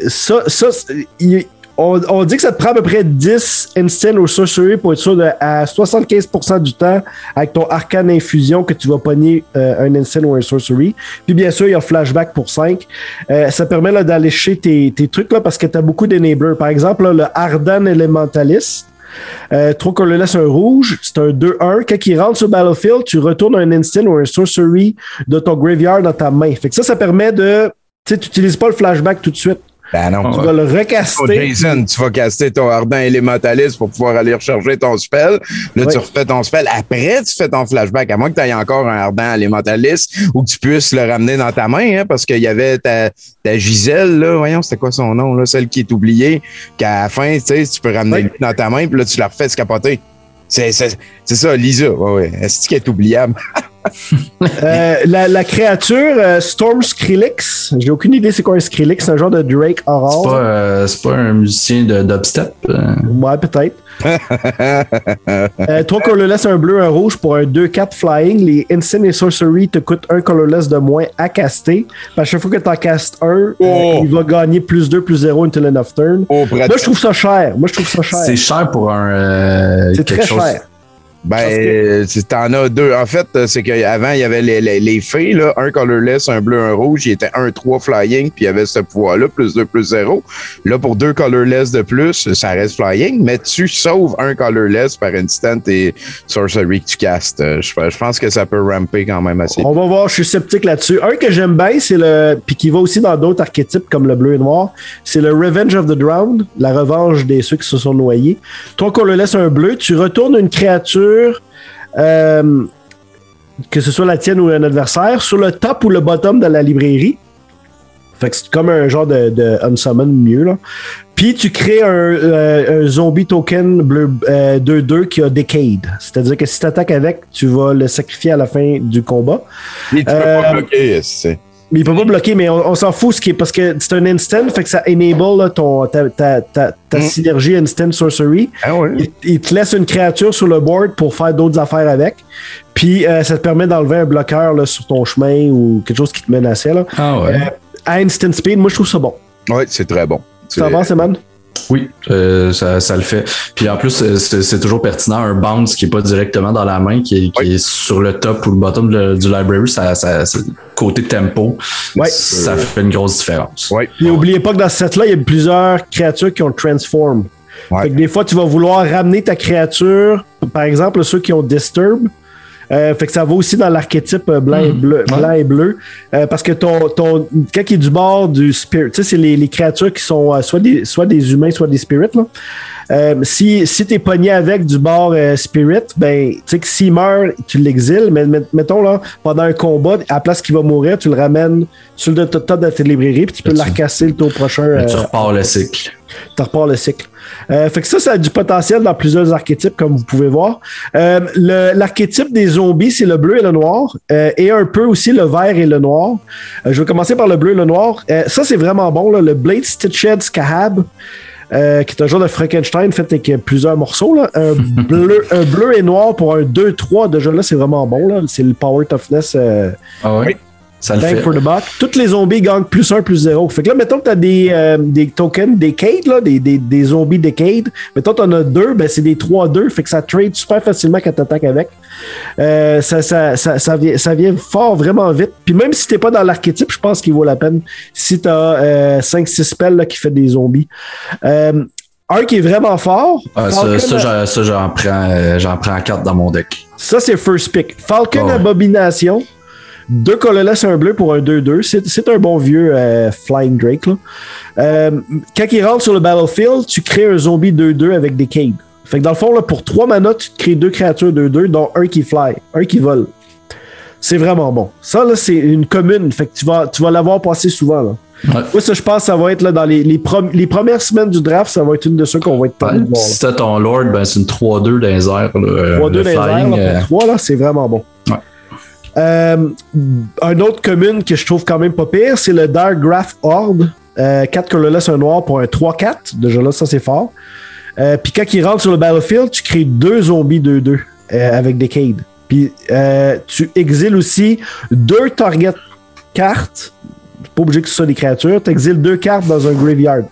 On dit que ça te prend à peu près 10 instant ou sorcery pour être sûr à 75% du temps avec ton arcane infusion que tu vas pogner un instant ou un sorcery. Puis bien sûr, il y a flashback pour 5. Ça permet là, d'allécher tes trucs là, parce que tu as beaucoup d'enablers. Par exemple, là, le Ardan Elementalist. 3 colorless, un rouge, c'est un 2-1. Quand il rentre sur Battlefield, tu retournes un instant ou un sorcery de ton graveyard dans ta main. Fait que ça permet de... Tu sais, tu n'utilises pas le flashback tout de suite. Ben non. Tu vas le recaster. Jason, tu vas caster ton ardent élémentaliste pour pouvoir aller recharger ton spell. Là, tu refais ton spell. Après, tu fais ton flashback. À moins que tu aies encore un ardent élémentaliste ou que tu puisses le ramener dans ta main, hein, parce qu'il y avait ta Gisèle, là. Voyons, c'était quoi son nom, là? Celle qui est oubliée. Qu'à la fin, tu sais, tu peux ramener dans ta main, puis là, tu la refais se capoter. C'est ça, Lisa. Ouais. Est-ce qu'elle est oubliable? La créature Storm Skrillex, j'ai aucune idée c'est quoi un Skrillex, c'est un genre de Drake oral. C'est pas un musicien de dubstep. Ouais, peut-être. 3 colorless, un bleu, un rouge pour un 2-4 flying. Les instant et sorcery te coûtent un colorless de moins à caster. À chaque fois que tu en castes un, il va gagner +2, +0 until end of turn. Moi, je trouve ça cher. C'est cher pour un. C'est très cher. Ben, t'en as deux. En fait, c'est qu'avant, il y avait les fées, là, un colorless, un bleu, un rouge. Il était 1-3 flying, puis il y avait ce pouvoir-là, +2, +0. Là, pour 2 colorless de plus, ça reste flying, mais tu sauves un colorless par instant et sorcery que tu castes. Je pense que ça peut ramper quand même assez. On va voir, je suis sceptique là-dessus. Un que j'aime bien, c'est puis qui va aussi dans d'autres archétypes comme le bleu et noir, c'est le Revenge of the Drowned, la revanche des ceux qui se sont noyés. 3 colorless, un bleu, tu retournes une créature que ce soit la tienne ou un adversaire, sur le top ou le bottom de la librairie. Fait que c'est comme un genre de unsummon mieux, là. Puis tu crées un zombie token bleu 2-2 qui a Decade. C'est-à-dire que si tu attaques avec, tu vas le sacrifier à la fin du combat. Et tu peux pas bloquer, c'est... Mais il peut pas bloquer, mais on s'en fout parce que c'est un instant, fait que ça enable là, ta synergie instant sorcery. Ah ouais. Il te laisse une créature sur le board pour faire d'autres affaires avec. Puis ça te permet d'enlever un bloqueur là, sur ton chemin ou quelque chose qui te menaçait. Là. Ah ouais. À instant speed, moi je trouve ça bon. Oui, c'est très bon. Ça avance, Eman? Oui, ça le fait. Puis en plus, c'est toujours pertinent, un bounce qui n'est pas directement dans la main, qui est sur le top ou le bottom du library, ça côté tempo, ça fait une grosse différence. Ouais. Puis n'oubliez pas que dans ce set-là, il y a plusieurs créatures qui ont transform. Fait que des fois, tu vas vouloir ramener ta créature, par exemple, ceux qui ont disturb. Fait que ça va aussi dans l'archétype blanc et bleu. Parce que quand il est du bord du spirit, tu sais, c'est les créatures qui sont soit des humains, soit des spirits. Là. Si t'es pogné avec du bord spirit, ben, tu sais que s'il meurt, tu l'exiles. Mais mettons, là, pendant un combat, à la place qu'il va mourir, tu le ramènes sur le top de ta librairie, puis tu peux la recasser le tour prochain. Tu repars le cycle. Fait que ça a du potentiel dans plusieurs archétypes, comme vous pouvez voir. L'archétype des zombies, c'est le bleu et le noir, et un peu aussi le vert et le noir. Je vais commencer par le bleu et le noir. Ça, c'est vraiment bon, là, le Blade Stitched Scahab, qui est un genre de Frankenstein fait avec plusieurs morceaux. Là. Un bleu et noir pour un 2-3, déjà là, c'est vraiment bon. Là. C'est le Power Toughness. Ah oui. Ça le fait. For the buck. Tous les zombies gagnent +1, +0. Fait que là, mettons que tu as des tokens Decade, là, des zombies Decade. Mettons que tu en as 2, ben c'est des 3-2. Fait que ça trade super facilement quand tu attaques avec. Ça vient fort, vraiment vite. Puis même si tu n'es pas dans l'archétype, je pense qu'il vaut la peine si tu as 5-6 spells là, qui fait des zombies. Un qui est vraiment fort. J'en prends 4 dans mon deck. Ça, c'est first pick. Falcon Abomination. 2 colorless, un bleu pour un 2-2. C'est un bon vieux Flying Drake. Là. Quand il rentre sur le battlefield, tu crées un zombie 2-2 avec des Decade. Fait que dans le fond, là, pour 3 mana, tu te crées 2 créatures 2-2, dont un qui fly, un qui vole. C'est vraiment bon. Ça, là, c'est une commune. Fait que tu vas l'avoir passé souvent. Là. Ouais. Moi, ça, je pense que ça va être là, dans les premières semaines du draft, ça va être une de ceux qu'on va être tenté de voir. Si t'as ton Lord, ben, c'est une 3-2 dans les airs. 3-2 dans les airs, pour 3, là, c'est vraiment bon. Ouais. Un autre commune que je trouve quand même pas pire, c'est le Dark Graph Horde. 4 colorless, un noir pour un 3-4. Déjà là, ça c'est fort. Puis quand il rentre sur le battlefield, tu crées 2 zombies 2-2 avec Decade. Puis tu exiles aussi 2 target cartes. C'est pas obligé que ce soit des créatures. Tu exiles 2 cartes dans un graveyard.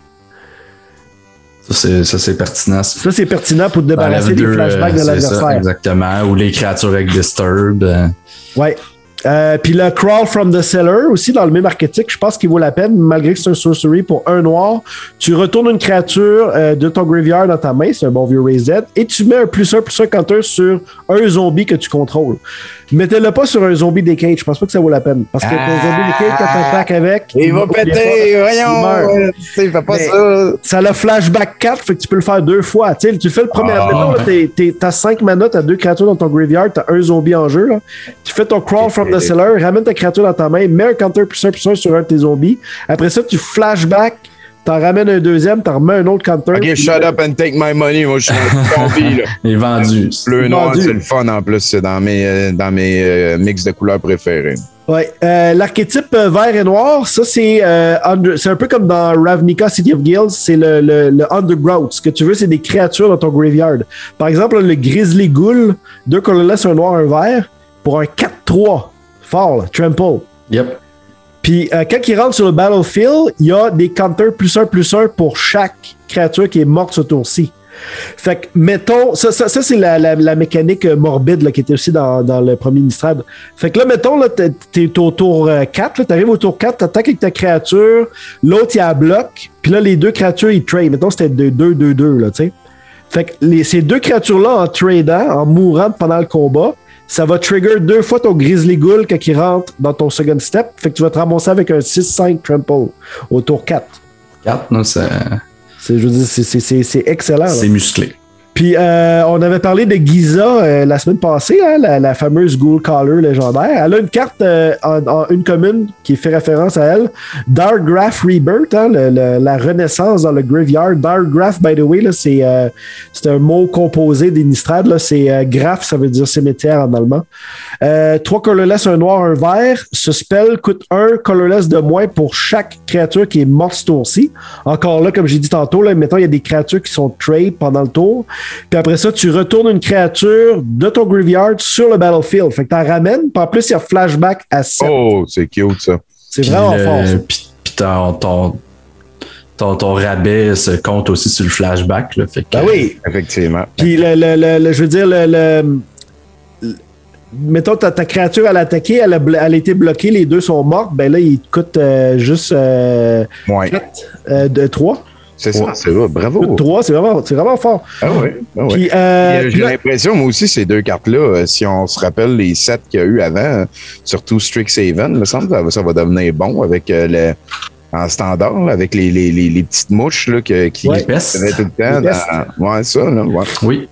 Ça, c'est pertinent. Ça, c'est pertinent pour te débarrasser des flashbacks de l'adversaire. Exactement. Ou les créatures avec Disturb. Ouais. Puis le Crawl from the Cellar, aussi dans le même archétype, je pense qu'il vaut la peine, malgré que c'est un sorcery pour 1 noir. Tu retournes une créature de ton graveyard dans ta main, c'est un bon vieux Raise Dead, et tu mets un +1/+1 counter sur un zombie que tu contrôles. Mettez-le pas sur un zombie des cages, je pense pas que ça vaut la peine. Parce que ton zombie des cages, quand t'attaques avec... Il va péter, voyons! Tu fais pas ça! Ça a flashback 4, fait que tu peux le faire 2 fois. Tu sais, tu fais le premier... T'as 5 mana, t'as 2 créatures dans ton graveyard, t'as un zombie en jeu, là. Tu fais ton Crawl from the Cellar, ramène ta créature dans ta main, mets un counter +1/+1 sur un de tes zombies. Après ça, tu flashback, t'en ramènes un deuxième, t'en remets un autre counter. Ok, shut up and take my money. Moi, je suis un zombie, là. Il est vendu. Bleu noir, c'est le fun en plus. C'est dans mes mix de couleurs préférés. Ouais. L'archétype vert et noir, ça, c'est un peu comme dans Ravnica City of Guilds, c'est le Undergrowth. Ce que tu veux, c'est des créatures dans ton graveyard. Par exemple, le Grizzly Ghoul, 2 colorless, un noir, un vert, pour un 4/3. Fort, là, trample. Yep. Puis quand il rentre sur le battlefield, il y a des counters +1/+1 pour chaque créature qui est morte ce tour-ci. Fait que, mettons, ça c'est la mécanique morbide là, qui était aussi dans le premier Innistrad. Fait que là, mettons, là, t'es au tour 4, t'arrives au tour 4, t'attaques avec ta créature, l'autre, il a bloc, puis là, les 2 créatures, ils trade. Mettons, c'était 2-2-2, là, tu sais. Fait que ces 2 créatures-là, en tradant, en mourant pendant le combat, ça va trigger 2 fois ton Grizzly Ghoul quand il rentre dans ton second step. Fait que tu vas te ramasser avec un 6-5 trample au tour 4. 4, non, c'est excellent. C'est musclé. Puis, on avait parlé de Giza la semaine passée, hein, la fameuse Ghoul Caller légendaire. Elle a une carte en une commune qui fait référence à elle. Darkgraph Rebirth, hein, la renaissance dans le graveyard. Darkgraph, by the way, là, c'est un mot composé d'Innistrad. Là, c'est graph, ça veut dire cimetière en allemand. 3 colorless, un noir, un vert. Ce spell coûte 1 colorless de moins pour chaque créature qui est morte ce tour-ci. Encore là, comme j'ai dit tantôt, là, mettons, il y a des créatures qui sont trade pendant le tour. Puis après ça, tu retournes une créature de ton graveyard sur le battlefield. Fait que t'en ramènes. Puis en plus, il y a flashback à 7. Oh, c'est cute, ça. C'est vraiment fort, ça. Puis ton rabais se compte aussi sur le flashback. Là, fait que, ben oui. Effectivement. Puis je veux dire, mettons, ta créature, elle a attaqué, elle a été bloquée, les 2 sont mortes. Ben là, il te coûte juste 3. C'est ça, c'est vrai. Bravo. 3, c'est vraiment fort. Ah oui. Ah oui. Puis, j'ai l'impression, moi aussi, ces 2 cartes-là, si on se rappelle les sets qu'il y a eu avant, surtout Strixhaven, me semble que ça va devenir bon avec en standard, là, avec les petites mouches là, qui venaient tout le temps. Ouais, ça. Là, ouais. Oui.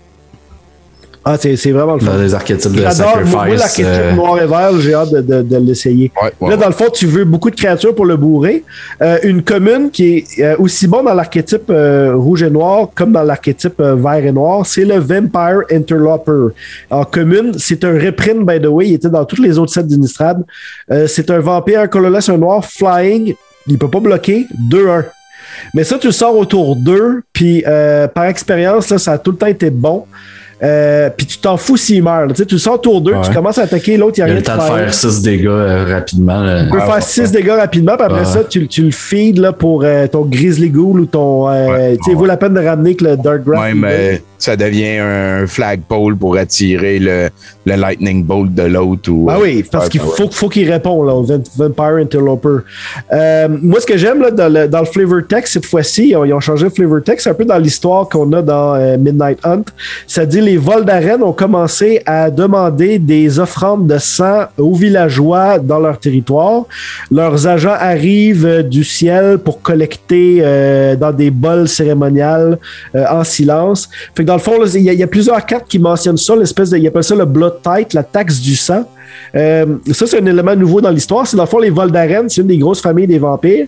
Ah, c'est vraiment le fun. Dans les archétypes de J'adore. Sacrifice. Moi, l'archétype noir et vert, j'ai hâte de l'essayer. Là, dans le fond, tu veux beaucoup de créatures pour le bourrer. Une commune qui est aussi bon dans l'archétype rouge et noir comme dans l'archétype vert et noir, c'est le Vampire Interloper. En commune, c'est un reprint, by the way. Il était dans tous les autres sets d'Innistrad. C'est un vampire, un colorless, un noir, flying. Il peut pas bloquer. 2-1. Mais ça, tu le sors au tour 2. Puis, par expérience, là, ça a tout le temps été bon. Puis tu t'en fous s'il meurt. Tu le sors tour 2, tu commences à attaquer l'autre, il y a rien de le temps de faire 6 dégâts rapidement. Tu peux faire 6 dégâts rapidement, puis après ça, tu le feed là, pour ton Grizzly Ghoul ou ton... il vaut la peine de ramener que le Dark Graph. Même, ça devient un flagpole pour attirer le Lightning Bolt de l'autre. Ah oui, parce qu'il faut qu'il réponde là, au Vampire Interloper. Moi, ce que j'aime là, dans le flavor text, cette fois-ci, ils ont changé le flavor text, c'est un peu dans l'histoire qu'on a dans Midnight Hunt. Ça dit les vols d'arène ont commencé à demander des offrandes de sang aux villageois dans leur territoire. Leurs agents arrivent du ciel pour collecter dans des bols cérémoniales en silence. Fait que dans le fond, il y a plusieurs cartes qui mentionnent ça, ils appellent ça le Blood Tithe, la taxe du sang. Ça, c'est un élément nouveau dans l'histoire. C'est dans le fond, les vols d'arène, c'est une des grosses familles des vampires.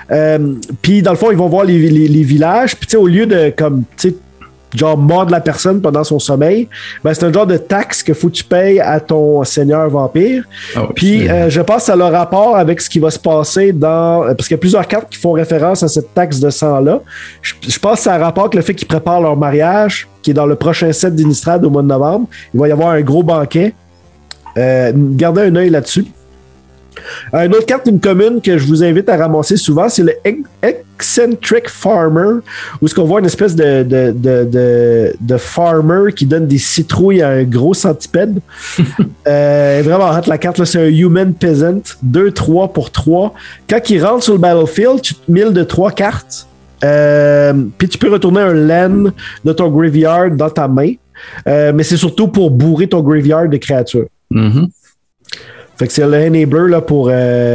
Puis dans le fond, ils vont voir les villages. Puis au lieu de comme genre mordre la personne pendant son sommeil, ben c'est un genre de taxe qu'il faut que tu payes à ton seigneur vampire. Puis je pense que ça a le rapport avec ce qui va se passer parce qu'il y a plusieurs cartes qui font référence à cette taxe de sang-là. Je pense que ça a rapport avec le fait qu'ils préparent leur mariage, qui est dans le prochain set d'Innistrad au mois de novembre. Il va y avoir un gros banquet. Gardez un œil là-dessus. Une autre carte d'une commune que je vous invite à ramasser souvent, c'est le Eccentric Farmer, où est-ce qu'on voit une espèce de farmer qui donne des citrouilles à un gros centipède. Vraiment hot, la carte, là, c'est un Human Peasant, 2-3 pour 3. Quand il rentre sur le battlefield, tu te miles de 3 cartes, puis tu peux retourner un land de ton graveyard dans ta main, mais c'est surtout pour bourrer ton graveyard de créatures. Mm-hmm. Fait que c'est le enabler là, pour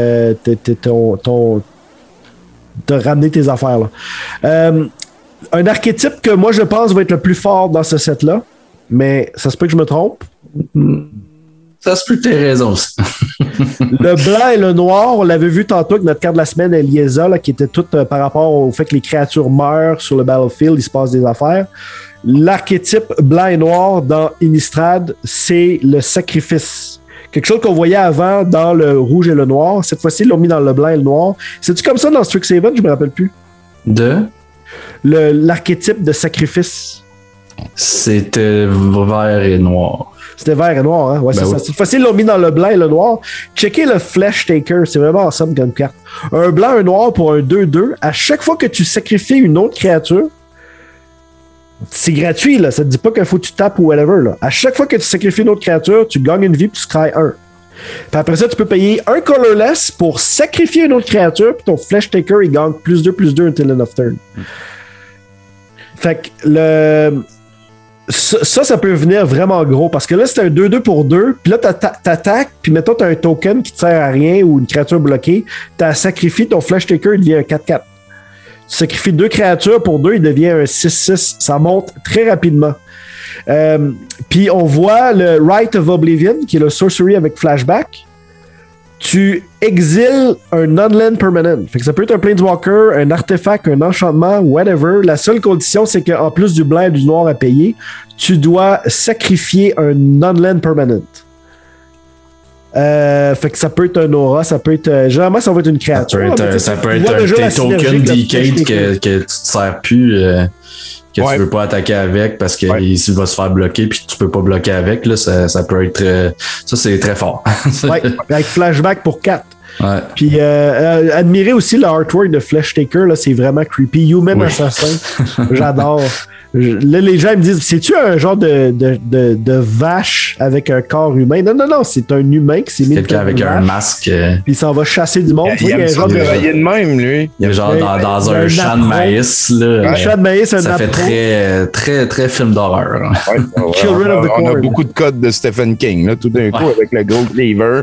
te ramener tes affaires. Là. Un archétype que moi je pense va être le plus fort dans ce set-là, mais ça se peut que je me trompe. Ça se peut que tu aies raison aussi. Le blanc et le noir, on l'avait vu tantôt avec notre carte de la semaine, Elieza, là, qui était toute par rapport au fait que les créatures meurent sur le battlefield, il se passe des affaires. L'archétype blanc et noir dans Innistrad, c'est le sacrifice. Quelque chose qu'on voyait avant dans le rouge et le noir. Cette fois-ci, ils l'ont mis dans le blanc et le noir. C'est-tu comme ça dans Strixhaven? Je me rappelle plus. L'archétype de sacrifice. C'était vert et noir. C'était vert et noir, hein? Ouais, c'est ça. Cette fois-ci, ils l'ont mis dans le blanc et le noir. Checkez le Flesh Taker. C'est vraiment awesome comme carte. Un blanc, un noir pour un 2-2. À chaque fois que tu sacrifies une autre créature, c'est gratuit, là. Ça te dit pas qu'il faut que tu tapes ou whatever, là. À chaque fois que tu sacrifies une autre créature, tu gagnes une vie puis tu scry 1. Puis après ça, tu peux payer un colorless pour sacrifier une autre créature puis ton Flesh Taker, il gagne +2/+2 until end of turn. Fait que ça peut venir vraiment gros parce que là, c'est un 2-2 pour 2. Puis là, t'attaques, puis mettons, t'as un token qui te sert à rien ou une créature bloquée. T'as sacrifié ton Flesh Taker, il devient un 4-4. Tu sacrifies 2 créatures pour 2, il devient un 6-6. Ça monte très rapidement. Puis on voit le Rite of Oblivion, qui est le sorcery avec flashback. Tu exiles un non-land permanent. Fait que ça peut être un planeswalker, un artefact, un enchantement, whatever. La seule condition, c'est qu'en plus du blanc et du noir à payer, tu dois sacrifier un non-land permanent. Fait que ça peut être un aura, ça peut être. Généralement, ça va être une créature. Ça peut être un token decade que tu te sers plus, que tu veux pas attaquer avec parce qu'il va se faire bloquer puis tu peux pas bloquer avec. Là, ça peut être. Ça, c'est très fort. Ouais, avec flashback pour 4. Ouais. Puis admirez aussi le artwork de Flesh Taker, là, c'est vraiment creepy. Human Assassin, j'adore. Là, les gens me disent, c'est-tu un genre de vache avec un corps humain? Non, c'est un humain qui s'est mis quelqu'un avec un masque. Puis il s'en va chasser du monde. Il y a de même, lui. Il est genre dans un champ de maïs. Là, un champ de maïs, un ça fait très, très, très film d'horreur. Children of the Corn. On a beaucoup de codes de Stephen King, là, tout d'un coup, avec le Gold Cleaver.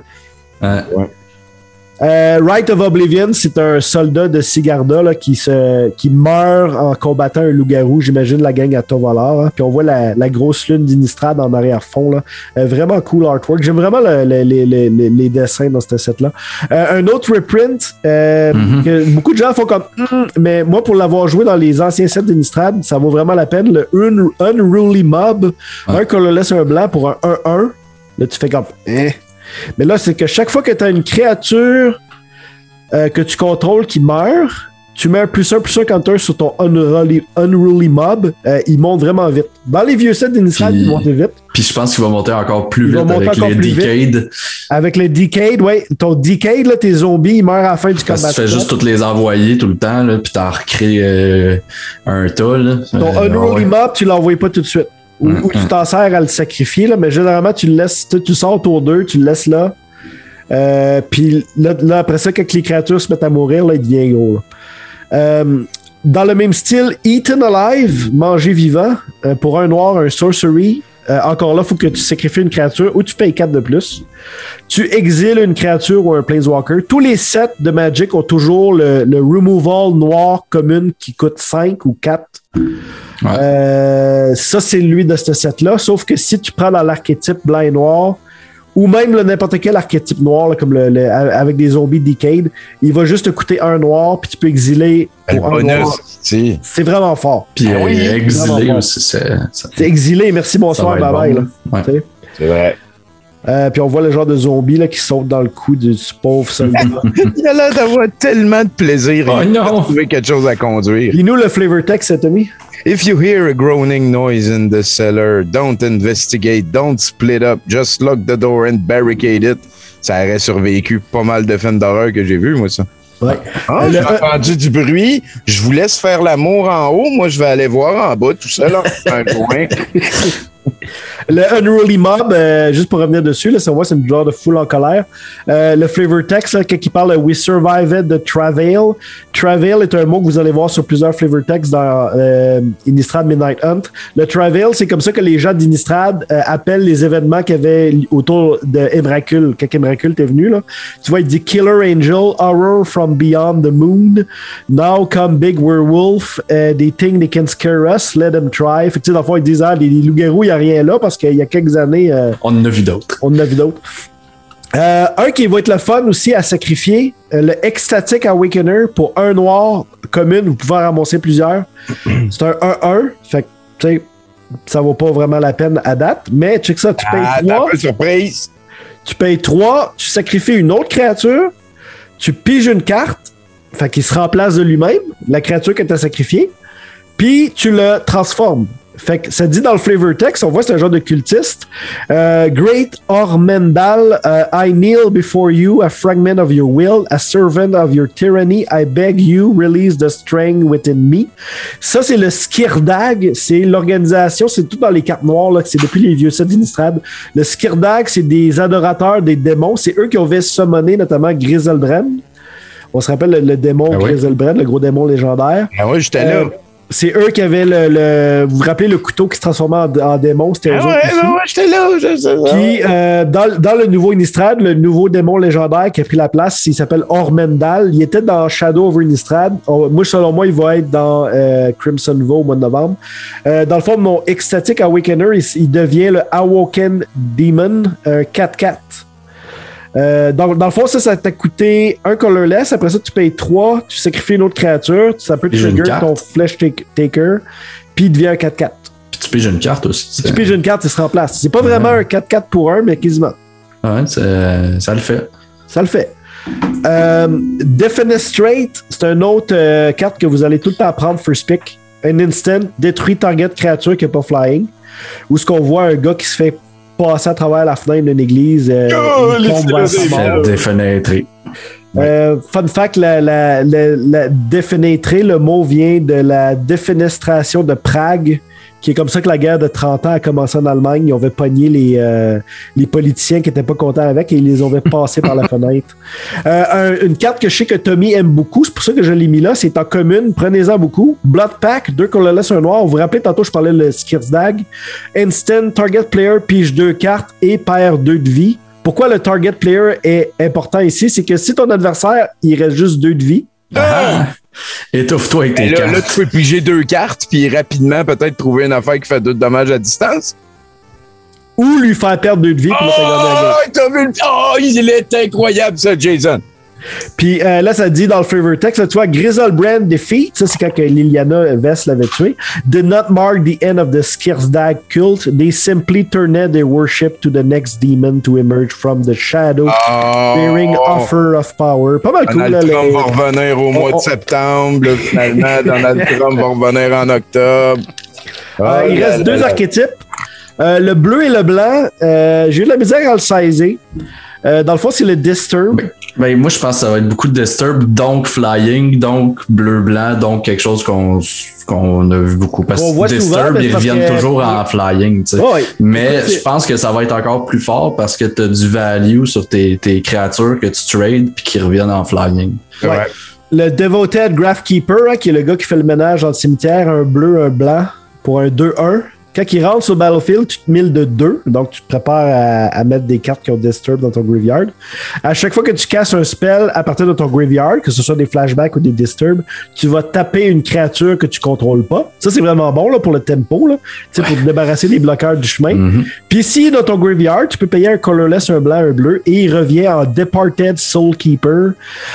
Rite of Oblivion, c'est un soldat de Sigarda là, qui meurt en combattant un loup-garou, j'imagine la gang à Tovalar. Hein. Puis on voit la grosse lune d'Innistrad en arrière-fond. Là. Vraiment cool artwork. J'aime vraiment les dessins dans ce set-là. Un autre reprint que beaucoup de gens font comme mais moi, pour l'avoir joué dans les anciens sets d'Innistrad, ça vaut vraiment la peine. Le Unruly Mob, un colorless, un blanc pour un 1-1. Là, tu fais comme Mais là, c'est que chaque fois que tu as une créature que tu contrôles qui meurt, tu mets un +1/+1 counter sur ton Unruly Mob. Il monte vraiment vite. Dans les vieux sets d'Innistrad, il monte vite. Puis je pense qu'il va monter encore plus vite avec les Decade. Avec les Decade, oui. Ton Decade, là, tes zombies, ils meurent à la fin du combat. Tu fais juste toutes les envoyer tout le temps, là, puis t'en recrées un tas. Là. Ton Unruly Mob, tu l'envoies pas tout de suite. Ou tu t'en sers à le sacrifier, là, mais généralement, tu le laisses, tu sors tour 2, tu le laisses là. Puis là, après ça, quand les créatures se mettent à mourir, là, il devient gros. Dans le même style, Eaten Alive, manger vivant, pour un noir, un sorcery. Encore là, il faut que tu sacrifies une créature ou tu payes 4 de plus. Tu exiles une créature ou un planeswalker. Tous les sets de Magic ont toujours le removal noir commune qui coûte 5 ou 4. Ouais. Ça, c'est lui de ce set-là. Sauf que si tu prends dans l'archétype blanc et noir, ou même n'importe quel archétype noir, là, comme avec des zombies Decade, il va juste te coûter un noir, puis tu peux exiler pour un noir. C'est vraiment fort. Puis exilé aussi. C'est exilé, merci, bonsoir, bye bye. Bon. Ouais. C'est vrai. Puis on voit le genre de zombie là, qui saute dans le cou du pauvre soldat. Il a l'air d'avoir tellement de plaisir à trouver quelque chose à conduire. Lis-nous le flavor text, Tommy. If you hear a groaning noise in the cellar, don't investigate, don't split up, just lock the door and barricade it. ça aurait survécu pas mal de films d'horreur que j'ai vus, moi, ça. Ouais. Ah, j'ai entendu du bruit. Je vous laisse faire l'amour en haut. Moi, je vais aller voir en bas tout seul, un coin. Le Unruly Mob, juste pour revenir dessus, là, c'est une genre de foule en colère. Le flavor text, là, quand il parle de We survived the travail. Travail est un mot que vous allez voir sur plusieurs flavor texts dans Innistrad Midnight Hunt. Le travail, c'est comme ça que les gens d'Innistrad appellent les événements qu'il y avait autour de Emrakul. Quand Emrakul est venu, là, tu vois, il dit Killer Angel, Horror from Beyond the Moon. Now come big werewolf. They think they can scare us. Let them try. Fait que, dans le fond, ils disent les loups-garous, il n'y a rien là parce qu'il y a quelques années. On en a vu d'autres. Un qui va être le fun aussi à sacrifier, le Ecstatic Awakener pour un noir commune. Vous pouvez en ramasser plusieurs. C'est un 1-1. Fait que, tu sais, ça vaut pas vraiment la peine à date. Mais check ça, tu payes 3. Un peu surprise. Tu payes 3, tu sacrifies une autre créature, tu piges une carte, fait qu'il se remplace de lui-même, la créature que tu as sacrifiée, puis tu le transformes. Fait que ça dit dans le flavor text, on voit c'est un genre de cultiste. Great Ormendal, I kneel before you, a fragment of your will, a servant of your tyranny, I beg you, release the strength within me. Ça, c'est le Skirdag, c'est l'organisation, c'est tout dans les cartes noires, là, c'est depuis les vieux sets d'Innistrad. Le Skirdag, c'est des adorateurs des démons, c'est eux qui avaient summoné notamment Griselbrand. On se rappelle le démon Griselbrand, le gros démon légendaire. Ah oui, j'étais là. C'est eux qui avaient vous vous rappelez le couteau qui se transformait en démon? C'était eux autres j'étais là. Puis, dans le nouveau Innistrad, le nouveau démon légendaire qui a pris la place, il s'appelle Ormendal. Il était dans Shadow over Innistrad. Moi, selon moi, il va être dans Crimson Vow au mois de novembre. Dans le fond, mon Ecstatic Awakener, il devient le Awoken Demon 4-4. Dans le fond, ça t'a coûté un colorless. Après ça, tu payes 3, tu sacrifies une autre créature, ça peut trigger ton Flesh Taker, puis il devient un 4-4. Puis tu piges une carte aussi. Tu piges une carte, il se remplace. C'est pas vraiment un 4-4 pour 1, mais quasiment. Ouais, ça le fait. Ça le fait. Defenestrate, c'est une autre carte que vous allez tout le temps prendre first pick. Un instant, détruit target créature qui n'est pas flying. Ou ce qu'on voit un gars qui se fait passer à travers la fenêtre d'une église. Défenêtré. Fun fact, la défenêtré, le mot vient de la défenestration de Prague, qui est comme ça que la guerre de 30 ans a commencé en Allemagne. Ils avaient pogné les politiciens qui n'étaient pas contents avec et ils les avaient passés par la fenêtre. Une carte que je sais que Tommy aime beaucoup, c'est pour ça que je l'ai mis là, c'est en commune, prenez-en beaucoup. Blood Pack, 2 colorless, 1 noir. Vous vous rappelez, tantôt je parlais de Skirdag. Instant, target player pige 2 cartes et perd 2 de vie. Pourquoi le target player est important ici? C'est que si ton adversaire, il reste juste 2 de vie, étouffe-toi avec tes cartes. Là, tu peux piger 2 cartes, puis rapidement, peut-être trouver une affaire qui fait 2 dommages à distance. Ou lui faire perdre 2 de vie, puis là, t'as vu il est incroyable, ça, Jason. Puis là, ça dit dans le flavor text, là, tu vois, Griselbrand defeat, ça c'est quand que Liliana Vess l'avait tué, did not mark the end of the Skirdag cult, they simply turned their worship to the next demon to emerge from the shadow, bearing offer of power. Pas mal cool. Donald Trump va revenir au mois de septembre, là, finalement, Donald Trump va revenir en octobre. Il reste 2 archétypes. Le bleu et le blanc, j'ai eu de la misère à le saisir. Dans le fond, c'est le Disturb. Ben, moi, je pense que ça va être beaucoup de Disturb, donc Flying, donc bleu-blanc, donc quelque chose qu'on a vu beaucoup. Parce que Disturb, ils reviennent toujours en Flying. Tu sais. Oh, oui. Mais je pense que ça va être encore plus fort parce que tu as du value sur tes créatures que tu trades puis qui reviennent en Flying. Ouais. Le Devoted Graphkeeper, qui est le gars qui fait le ménage dans le cimetière, un bleu, un blanc, pour un 2-1. Quand il rentre sur le battlefield, tu te miles de 2, donc tu te prépares à mettre des cartes qui ont Disturb dans ton graveyard. À chaque fois que tu casses un spell à partir de ton graveyard, que ce soit des flashbacks ou des Disturb, tu vas taper une créature que tu contrôles pas. Ça, c'est vraiment bon là, pour le tempo, là, pour te débarrasser des bloqueurs du chemin. Mm-hmm. Puis ici, dans ton graveyard, tu peux payer un colorless, un blanc, un bleu, et il revient en Departed Soulkeeper.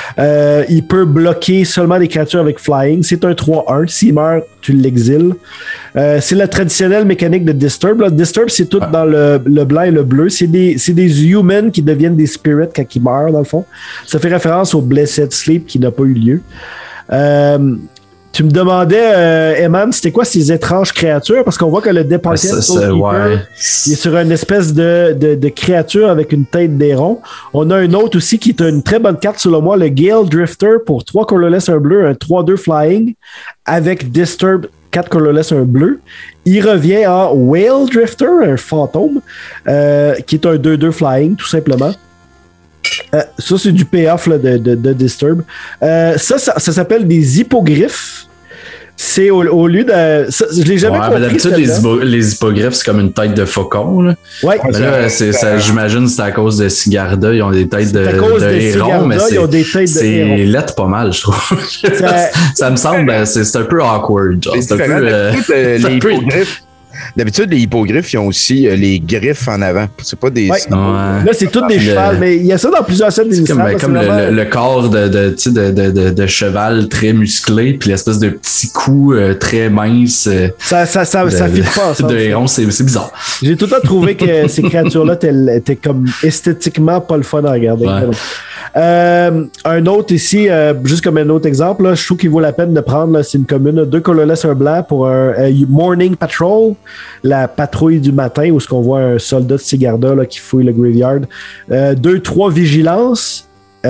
Il peut bloquer seulement des créatures avec Flying. C'est un 3-1. S'il meurt, tu l'exiles. C'est la traditionnelle mécanique de Disturb. Là. Disturb, c'est tout dans le blanc et le bleu. C'est des humans qui deviennent des spirits quand ils meurent, dans le fond. Ça fait référence au Blessed Sleep qui n'a pas eu lieu. Tu me demandais, Eman, c'était quoi ces étranges créatures? Parce qu'on voit que le Departed Soulkeeper, il est sur une espèce de créature avec une tête d'aéron. On a un autre aussi qui est une très bonne carte, selon moi, le Gale Drifter pour 3 colorless, un bleu, un 3-2 flying avec Disturb, 4 colorless, un bleu. Il revient en Whale Drifter, un fantôme, qui est un 2-2 flying, tout simplement. Ça, c'est du payoff là, de Disturb. Ça s'appelle des hippogriffes. C'est au lieu de. Ça, je l'ai jamais compris. D'habitude, les hippogriffes, c'est comme une tête de faucon. Là. Ouais. Mais là, j'imagine que c'est à cause de Sigarda. Ils ont des têtes de héron, mais c'est lettre pas mal, je trouve. Ça me semble, c'est un peu awkward. Genre. C'est un peu. D'habitude, les hippogriffes, ils ont aussi les griffes en avant. C'est pas des... Ouais. Là, c'est toutes des chevals, mais il y a ça dans plusieurs scènes des histoires. Comme le corps de cheval très musclé, puis l'espèce de petit cou très mince. Ça fit pas ensemble. De héron, c'est bizarre. J'ai tout le temps trouvé que ces créatures-là étaient comme esthétiquement pas le fun à regarder. Ouais. Un autre ici, juste comme un autre exemple, là, je trouve qu'il vaut la peine de prendre, là, c'est une commune, 2 colorless, un blanc pour un Morning Patrol, la patrouille du matin, où ce qu'on voit un soldat de Sigarda là, qui fouille le graveyard. 2-3 vigilance,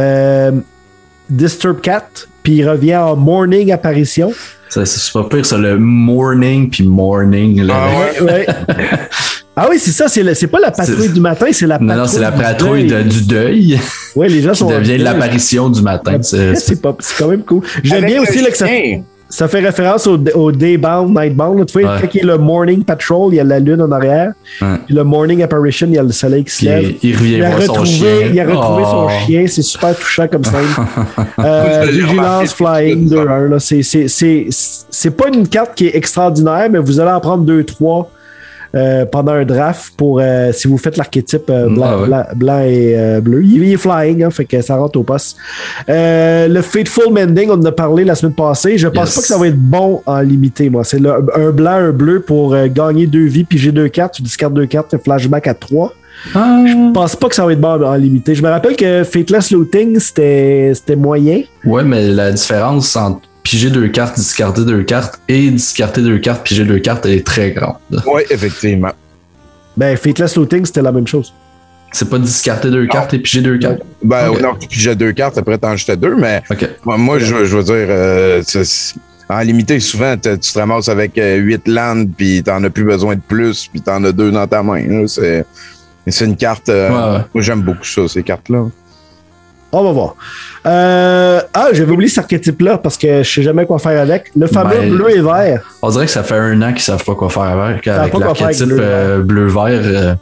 Disturb 4, puis il revient en Morning apparition. C'est pas pire, ça, le morning puis morning. Là. Ouais. Ah oui, c'est ça, c'est pas la patrouille du matin, c'est la patrouille. Non, c'est la patrouille du deuil. Oui, les gens sont. Qui devient l'apparition du matin. C'est quand même cool. J'aime bien aussi là, que ça fait référence au Daybound, Nightbound. Tu vois, quand il y a le Morning Patrol, il y a la lune en arrière. Puis le Morning Apparition, il y a le soleil qui se lève. Il revient voir son chien. Il a retrouvé son chien. C'est super touchant comme ça. Vigilance Flying 2-1. C'est pas une carte qui est extraordinaire, mais vous allez en prendre 2-3. Pendant un draft pour si vous faites l'archétype blanc et bleu. Il est flying, hein, fait que ça rentre au poste. Le Fateful Mending, on en a parlé la semaine passée. Je pense pas que ça va être bon en limité, moi. C'est un blanc, un bleu pour gagner 2 vies, piger 2 cartes. Tu discardes 2 cartes, un flashback à 3. Je pense pas que ça va être bon en limité. Je me rappelle que Fateless Looting, c'était moyen. Ouais, mais la différence entre piger 2 cartes, discarder 2 cartes et discarder 2 cartes, piger 2 cartes, elle est très grande. Oui, effectivement. Ben, Fateless Looting, c'était la même chose. C'est pas discarder 2 cartes et piger 2 cartes? Ben, non, tu pigeais 2 cartes, après t'en jetais 2, mais moi, je veux dire, en limité, souvent, tu te ramasses avec 8 landes, puis t'en as plus besoin de plus, puis t'en as 2 dans ta main. C'est une carte... Moi, j'aime beaucoup ça, ces cartes-là. On va voir. J'avais oublié cet archétype-là parce que je sais jamais quoi faire avec. Le fameux bleu et vert. On dirait que ça fait 1 an qu'ils savent pas quoi faire avec l'archétype bleu-vert.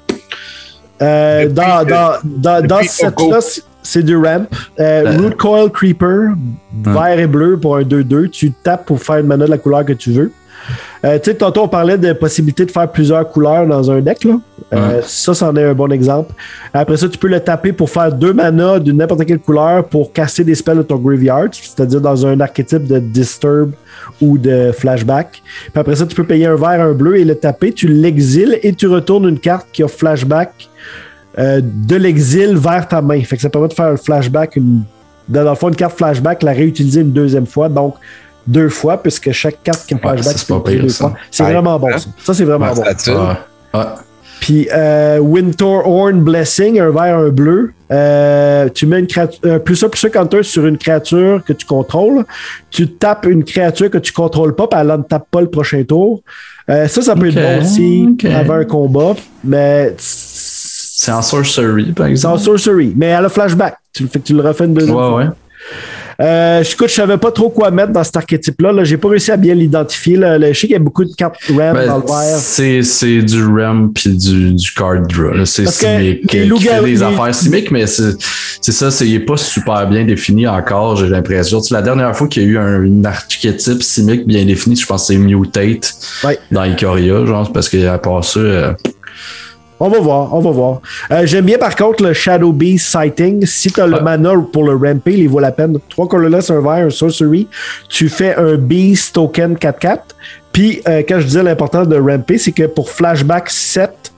Dans ce set-là, c'est du ramp. Root Coil Creeper, vert et bleu pour un 2-2. Tu tapes pour faire une mana de la couleur que tu veux. Tu sais, tantôt, on parlait de possibilité de faire plusieurs couleurs dans un deck. Là. Ça, c'en est un bon exemple. Après ça, tu peux le taper pour faire 2 mana d'une n'importe quelle couleur pour casser des spells de ton graveyard, c'est-à-dire dans un archétype de Disturb ou de Flashback. Puis après ça, tu peux payer un vert, un bleu et le taper. Tu l'exiles et tu retournes une carte qui a Flashback de l'exil vers ta main. Fait que ça permet de faire un Flashback, dans le fond, une carte Flashback, la réutiliser une 2e fois. Donc, 2 fois, puisque chaque carte qui a flashback, c'est pas pire, 2 fois. C'est vraiment bon, ça. Ça, c'est vraiment bon. Puis, Winterhorn Blessing, un vert, un bleu. Tu mets un plus un counter sur une créature que tu contrôles. Tu tapes une créature que tu contrôles pas, puis elle ne tape pas le prochain tour. Ça peut être bon aussi avant un combat, mais... C'est en sorcery, par exemple. C'est en sorcery, mais elle a flashback. Tu le refais une 2e fois. Écoute, je savais pas trop quoi mettre dans cet archétype-là. Là. J'ai pas réussi à bien l'identifier. Là. Je sais qu'il y a beaucoup de cartes RAM dans le vert. C'est du RAM puis du card draw. C'est Simic qui fait des affaires Simic, mais c'est ça, il est pas super bien défini encore, j'ai l'impression. La dernière fois qu'il y a eu un archétype Simic bien défini, je pense que c'est Mutate dans Ikoria, genre, parce qu'à part ça... On va voir. J'aime bien par contre le Shadow Beast Sighting. Si tu as le mana pour le ramper, il vaut la peine. 3 colorless, un vert, un sorcery. Tu fais un Beast token 4-4. Puis, quand je disais l'importance de ramper, c'est que pour Flashback 7,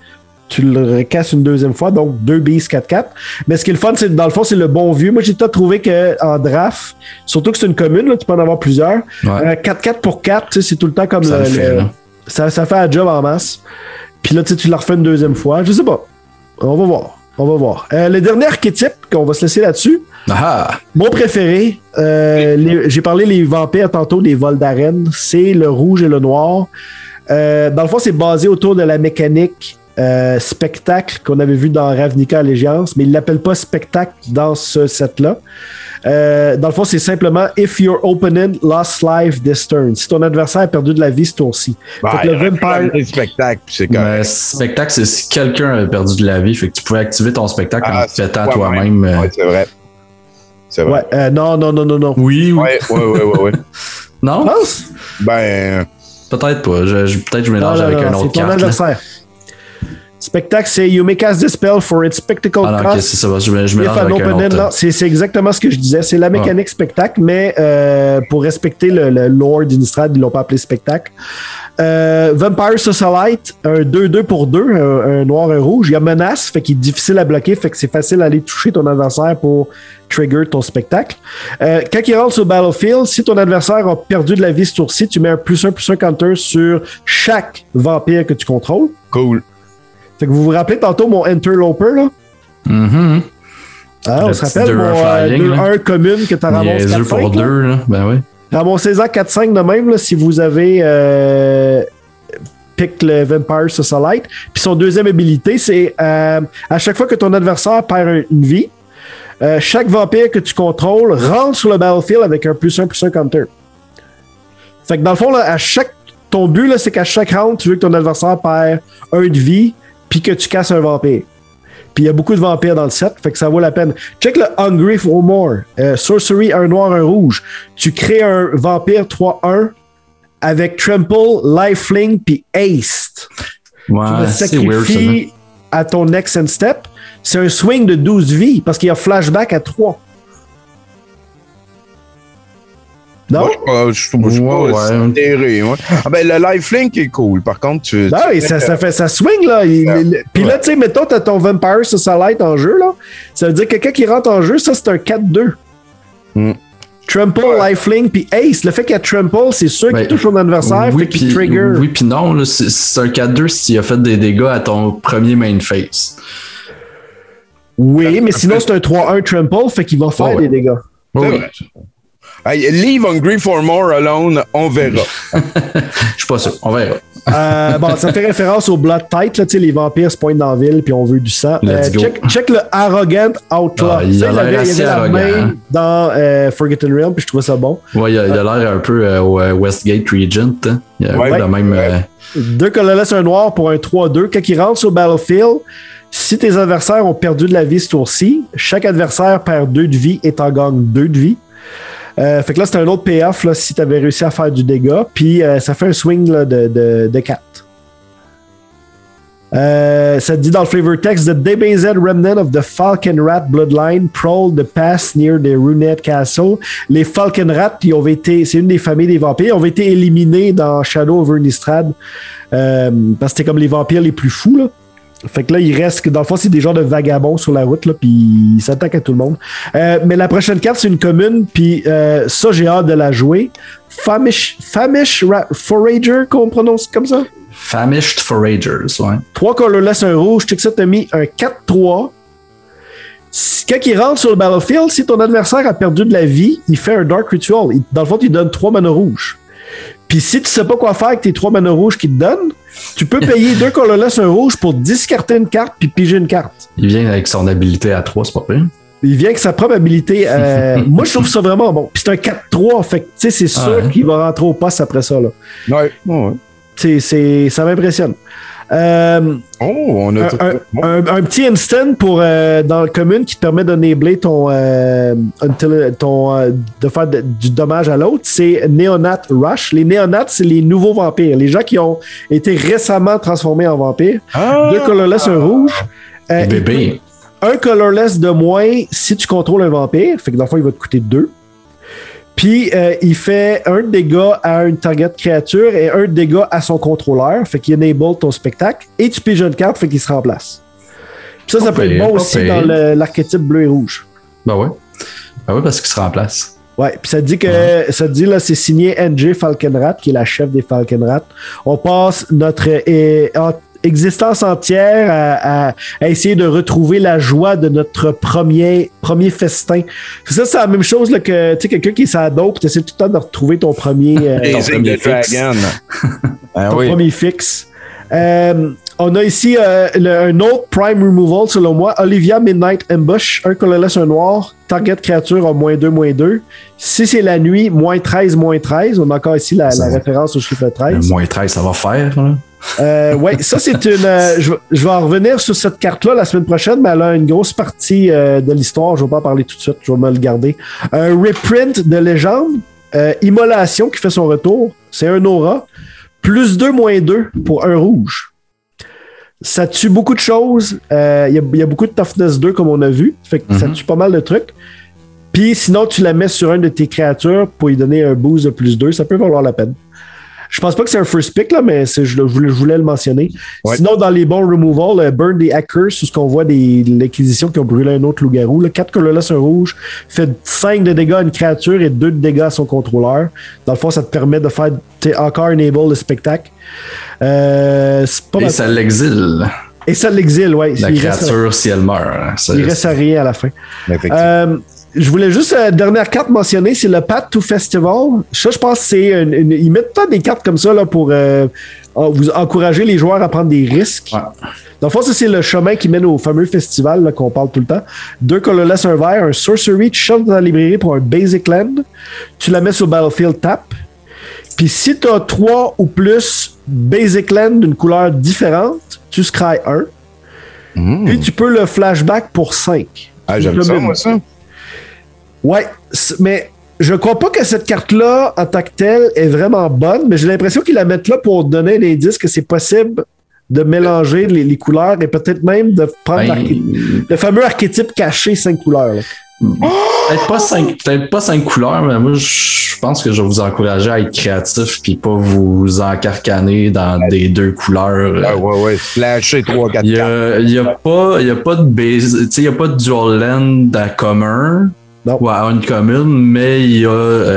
tu le recasses une deuxième fois, donc 2 beasts 4-4. Mais ce qui est le fun, c'est dans le fond, c'est le bon vieux. Moi, j'ai tout trouvé qu'en draft, surtout que c'est une commune, là, tu peux en avoir plusieurs. 4-4 pour 4, c'est tout le temps comme ça fait un job en masse. Puis là, tu la refais une deuxième fois. Je sais pas. On va voir. Le dernier archétype, qu'on va se laisser là-dessus. Mon préféré, j'ai parlé les vampires tantôt, des vols d'arène. C'est le rouge et le noir. Dans le fond, c'est basé autour de la mécanique spectacle qu'on avait vu dans Ravnica Allégeance, mais il l'appelle pas spectacle dans ce set-là. Dans le fond, c'est simplement if your opponent lost life this turn. Si ton adversaire a perdu de la vie ce tour-ci. Fait que le Vampire... Spectacle, c'est correct. Spectacle, c'est si quelqu'un a perdu de la vie, fait que tu pouvais activer ton spectacle en te pétant toi-même. Ouais, c'est vrai. C'est vrai. Ouais, non. Oui. Ouais. Non? Tu penses? Ben... Peut-être pas. Peut-être que je mélange avec un autre carte. C'est ton adversaire. Spectacle, c'est you may cast this spell for its spectacle cost. Ok, c'est ça. Je mélange avec un autre. Non, c'est exactement ce que je disais. C'est la mécanique spectacle, mais pour respecter le lore d'Innistrad, ils l'ont pas appelé spectacle. Vampire Socialite, un 2-2 pour 2, un noir et un rouge. Il y a menace, fait qu'il est difficile à bloquer, fait que c'est facile d'aller toucher ton adversaire pour trigger ton spectacle. Quand il rentre sur le battlefield, si ton adversaire a perdu de la vie ce tour-ci, tu mets un +1/+1 counter sur chaque vampire que tu contrôles. Cool. Fait que vous vous rappelez tantôt mon Interloper, là? Mm-hmm. On se rappelle mon 2-1 commune que tu as ramassé 4-5. Pour 2, là. Ben oui. Ramassez-en 4-5 de même, là, si vous avez pick le Vampire Socialite. Puis son deuxième habilité, c'est à chaque fois que ton adversaire perd une vie, chaque vampire que tu contrôles rentre sur le battlefield avec un +1/+1 counter. Fait que dans le fond, là, ton but, là, c'est qu'à chaque round, tu veux que ton adversaire perd 1 de vie puis que tu casses un vampire. Puis il y a beaucoup de vampires dans le set, fait que ça vaut la peine. Check le Hungry for More. Sorcery, un noir, un rouge. Tu crées un vampire 3-1 avec Trample, Lifelink puis Haste. Ouais, tu le sacrifies à ton next end step. C'est un swing de 12 vies parce qu'il y a flashback à 3. Non? Je trouve pas serré. Ah ben, le lifelink est cool. Par contre, ça swing, là. Puis là, tu sais, mettons, t'as ton Vampire Socialite en jeu, là. Ça veut dire que quelqu'un qui rentre en jeu, ça, c'est un 4-2. Trample, lifelink, puis Ace. Le fait qu'il y a Trample, c'est sûr qu'il touche son adversaire, fait qu'il trigger. Oui, puis non, là, c'est un 4-2 s'il a fait des dégâts à ton premier main phase. Oui, mais sinon, c'est un 3-1 Trample, fait qu'il va faire des dégâts. Oui. Hey, leave Hungry for More alone, on verra. Je suis pas sûr, on verra. Ça fait référence au Blood Tide, là, les vampires se pointent dans la ville puis on veut du sang. Check le Arrogant Outlaw. Il a l'air assez arrogant. Dans Forgotten Realm, puis je trouvais ça bon. Ouais, il a l'air un peu au Westgate Regent. Hein. Il a le même. 2 colorless, un noir pour un 3-2. Quand il rentre sur le battlefield, si tes adversaires ont perdu de la vie ce tour-ci, chaque adversaire perd 2 de vie et t'en gagnes 2 de vie. Fait que là, c'est un autre payoff là, si tu avais réussi à faire du dégât. Puis ça fait un swing là, de 4. Ça dit dans le flavor text: The DBZ remnant of the Falcon Rat bloodline prowled the pass near the Runette Castle. Les Falcon Rat, c'est une des familles des vampires, ils ont été éliminés dans Shadow of Innistrad parce que c'était comme les vampires les plus fous, là. Fait que là, il reste que dans le fond, c'est des genres de vagabonds sur la route, là, puis ils s'attaquent à tout le monde. Mais la prochaine carte, c'est une commune, puis ça, j'ai hâte de la jouer. Famished Forager, qu'on prononce comme ça? Famished Foragers, ouais. 3 colorless, un rouge. Tu sais que ça t'a mis un 4-3. Quand il rentre sur le battlefield, si ton adversaire a perdu de la vie, il fait un Dark Ritual. Dans le fond, il donne 3 mana rouges. Puis si tu sais pas quoi faire avec tes 3 mana rouges qu'il te donne, tu peux payer 2 colorless, un rouge pour discarter une carte puis piger une carte. Il vient avec son habilité à 3, c'est pas pire. Il vient avec sa propre habilité. Moi, je trouve ça vraiment bon. Puis c'est un 4-3, fait que tu sais, c'est sûr qu'il va rentrer au poste après ça, là. Ouais. Ça m'impressionne. On a un petit instant pour dans le commune qui te permet d'enabler de faire du dommage à l'autre, c'est Neonat Rush. Les Neonats, c'est les nouveaux vampires, les gens qui ont été récemment transformés en vampires. 2 colorless, un rouge. Bébé. Un colorless de moins si tu contrôles un vampire, fait que dans le fond il va te coûter 2. Puis, il fait un dégât à une target créature et un dégât à son contrôleur. Fait qu'il enable ton spectacle. Et tu piges une carte, fait qu'il se remplace. Puis ça peut être bon aussi dans l'archétype bleu et rouge. Ben ouais. Ben ouais, parce qu'il se remplace. Ouais, puis ça dit que ça dit là, c'est signé NJ Falkenrath, qui est la chef des Falkenrath. On passe notre existence entière à essayer de retrouver la joie de notre premier festin. C'est la même chose là, que tu sais, quelqu'un qui est sa dope, tu essaies tout le temps de retrouver ton premier Dragon. premier fixe. On a ici un autre Prime Removal, selon moi. Olivia Midnight Ambush, un colorless, un noir. Target créature a -2/-2. Si c'est la nuit, -13/-13. On a encore ici la référence au chiffre 13. -13, ça va faire. Là. Ouais, ça c'est une. Je vais en revenir sur cette carte-là la semaine prochaine, mais elle a une grosse partie de l'histoire. Je ne vais pas en parler tout de suite, je vais me le garder. Un reprint de légende, Immolation qui fait son retour. C'est un aura. +2/-2 pour un rouge. Ça tue beaucoup de choses. Il y a beaucoup de toughness 2 comme on a vu. Fait que ça tue pas mal de trucs. Puis sinon, tu la mets sur un de tes créatures pour lui donner un boost de +2. Ça peut valoir la peine. Je pense pas que c'est un first pick, là, mais je voulais le mentionner. Ouais. Sinon, dans les bons removals, Burn the Hackers, c'est ce qu'on voit des l'Inquisition qui ont brûlé un autre loup-garou. 4 colorless, un rouge, fait 5 de dégâts à une créature et 2 de dégâts à son contrôleur. Dans le fond, ça te permet de faire encore enable le spectacle. Ça l'exile. Et ça l'exile, oui. La créature, si elle meurt. Il reste à rien à la fin. Je voulais juste, dernière carte mentionnée, c'est le Path to Festival. Ça, je pense que c'est ils mettent pas des cartes comme ça là, pour vous encourager les joueurs à prendre des risques. Ouais. Dans le fond, ça, c'est le chemin qui mène au fameux festival là, qu'on parle tout le temps. 2 colorless, un vert, un sorcery, tu changes dans la librairie pour un basic land. Tu la mets sur Battlefield Tap. Puis si tu as 3 ou plus basic land d'une couleur différente, tu scry 1. Puis tu peux le flashback pour 5. Ah, j'aime ça, moi, ça. Ouais, mais je crois pas que cette carte-là, en tant que telle, est vraiment bonne, mais j'ai l'impression qu'ils la mettent là pour donner un indice que c'est possible de mélanger les couleurs et peut-être même de prendre le fameux archétype caché 5 couleurs. Peut-être pas 5 couleurs, mais moi, je pense que je vais vous encourager à être créatif puis pas vous encarcaner dans des 2 couleurs. Ouais. Flasher 3-4 cartes. Il y a pas de base, tu sais, il y a pas de dual land à commun. Non. Ouais, une commune, mais ils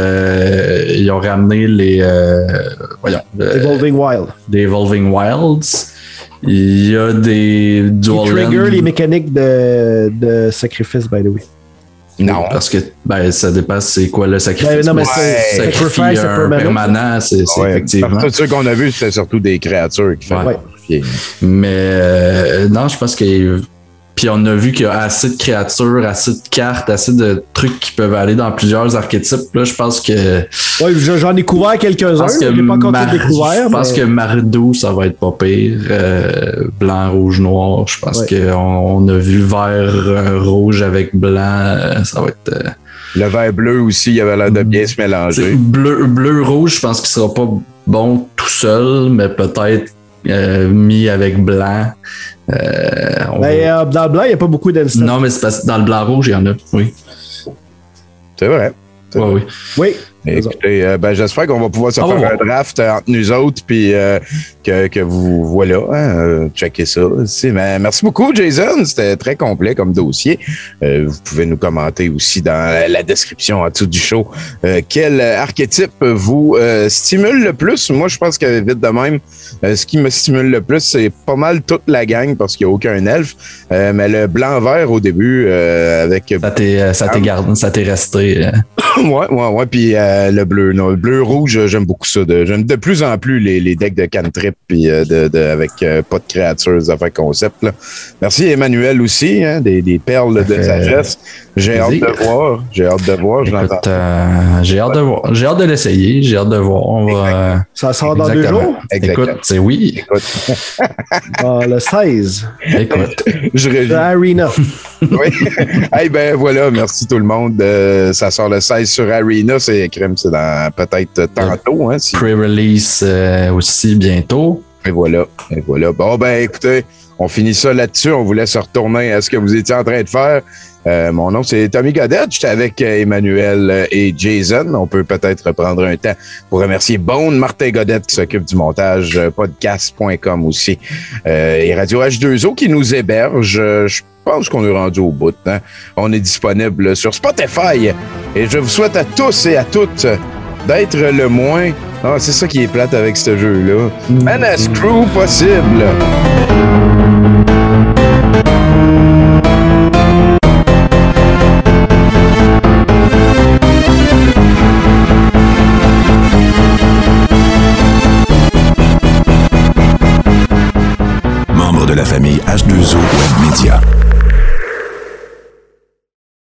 ont ramené les Evolving Wild. Des Evolving Wilds. Il y a des dual land. Ils trigger les mécaniques de sacrifice, by the way. Non. Parce que ça dépend c'est quoi le sacrifice. Non, mais c'est sacrifice permanent, c'est effectivement. Tout ce qu'on a vu, c'était surtout des créatures qui font. Mais non, je pense que. Puis on a vu qu'il y a assez de créatures, assez de cartes, assez de trucs qui peuvent aller dans plusieurs archétypes. Là, je pense que. Oui, j'en ai couvert quelques-uns. Je n'ai pas encore tout découvert. Je pense que Mardo, ça va être pas pire. Blanc, rouge, noir. Je pense qu'on a vu vert, rouge avec blanc. Ça va être. Le vert bleu aussi, il avait l'air de bien se mélanger. Bleu, rouge, je pense qu'il sera pas bon tout seul, mais peut-être mis avec blanc. Dans le blanc, il n'y a pas beaucoup d'instants. Non, mais c'est parce que dans le blanc-rouge, il y en a, oui. C'est vrai. Oui. Écoutez, j'espère qu'on va pouvoir se faire un draft entre nous autres, puis que vous voilà, checker ça. Mais merci beaucoup, Jason. C'était très complet comme dossier. Vous pouvez nous commenter aussi dans la description en dessous du show quel archétype vous stimule le plus. Moi, je pense que vite de même, ce qui me stimule le plus, c'est pas mal toute la gang parce qu'il n'y a aucun elfe. Mais le blanc-vert au début, avec. Ça t'est resté. Ouais. Puis le bleu, non, le bleu-rouge, j'aime beaucoup ça. J'aime de plus en plus les decks de cantrip puis avec pas de créatures, des affaires concept. Là. Merci Emmanuel aussi, hein, des perles de sagesse. J'ai hâte de voir. Écoute, j'ai hâte de l'essayer. J'ai hâte de voir. Ça sort dans 2 jours? Écoute, c'est oui. Le 16. Écoute. Arena. Oui. Voilà, merci tout le monde. Ça sort le 16 sur Arena. C'est dans peut-être tantôt. Hein, Pre-release aussi bientôt. Et voilà. Bon, écoutez, On finit ça là-dessus. On vous laisse retourner à ce que vous étiez en train de faire. Mon nom, c'est Tommy Godette. J'étais avec Emmanuel et Jason. On peut peut-être prendre un temps pour remercier Bone, Martin Godette qui s'occupe du montage, podcast.com aussi. Et Radio H2O qui nous héberge. Je pense qu'on est rendu au bout. Hein? On est disponible sur Spotify. Et je vous souhaite à tous et à toutes d'être le moins... Ah, c'est ça qui est plate avec ce jeu-là. Menace Crew possible. Membre de la famille H2O Web Media.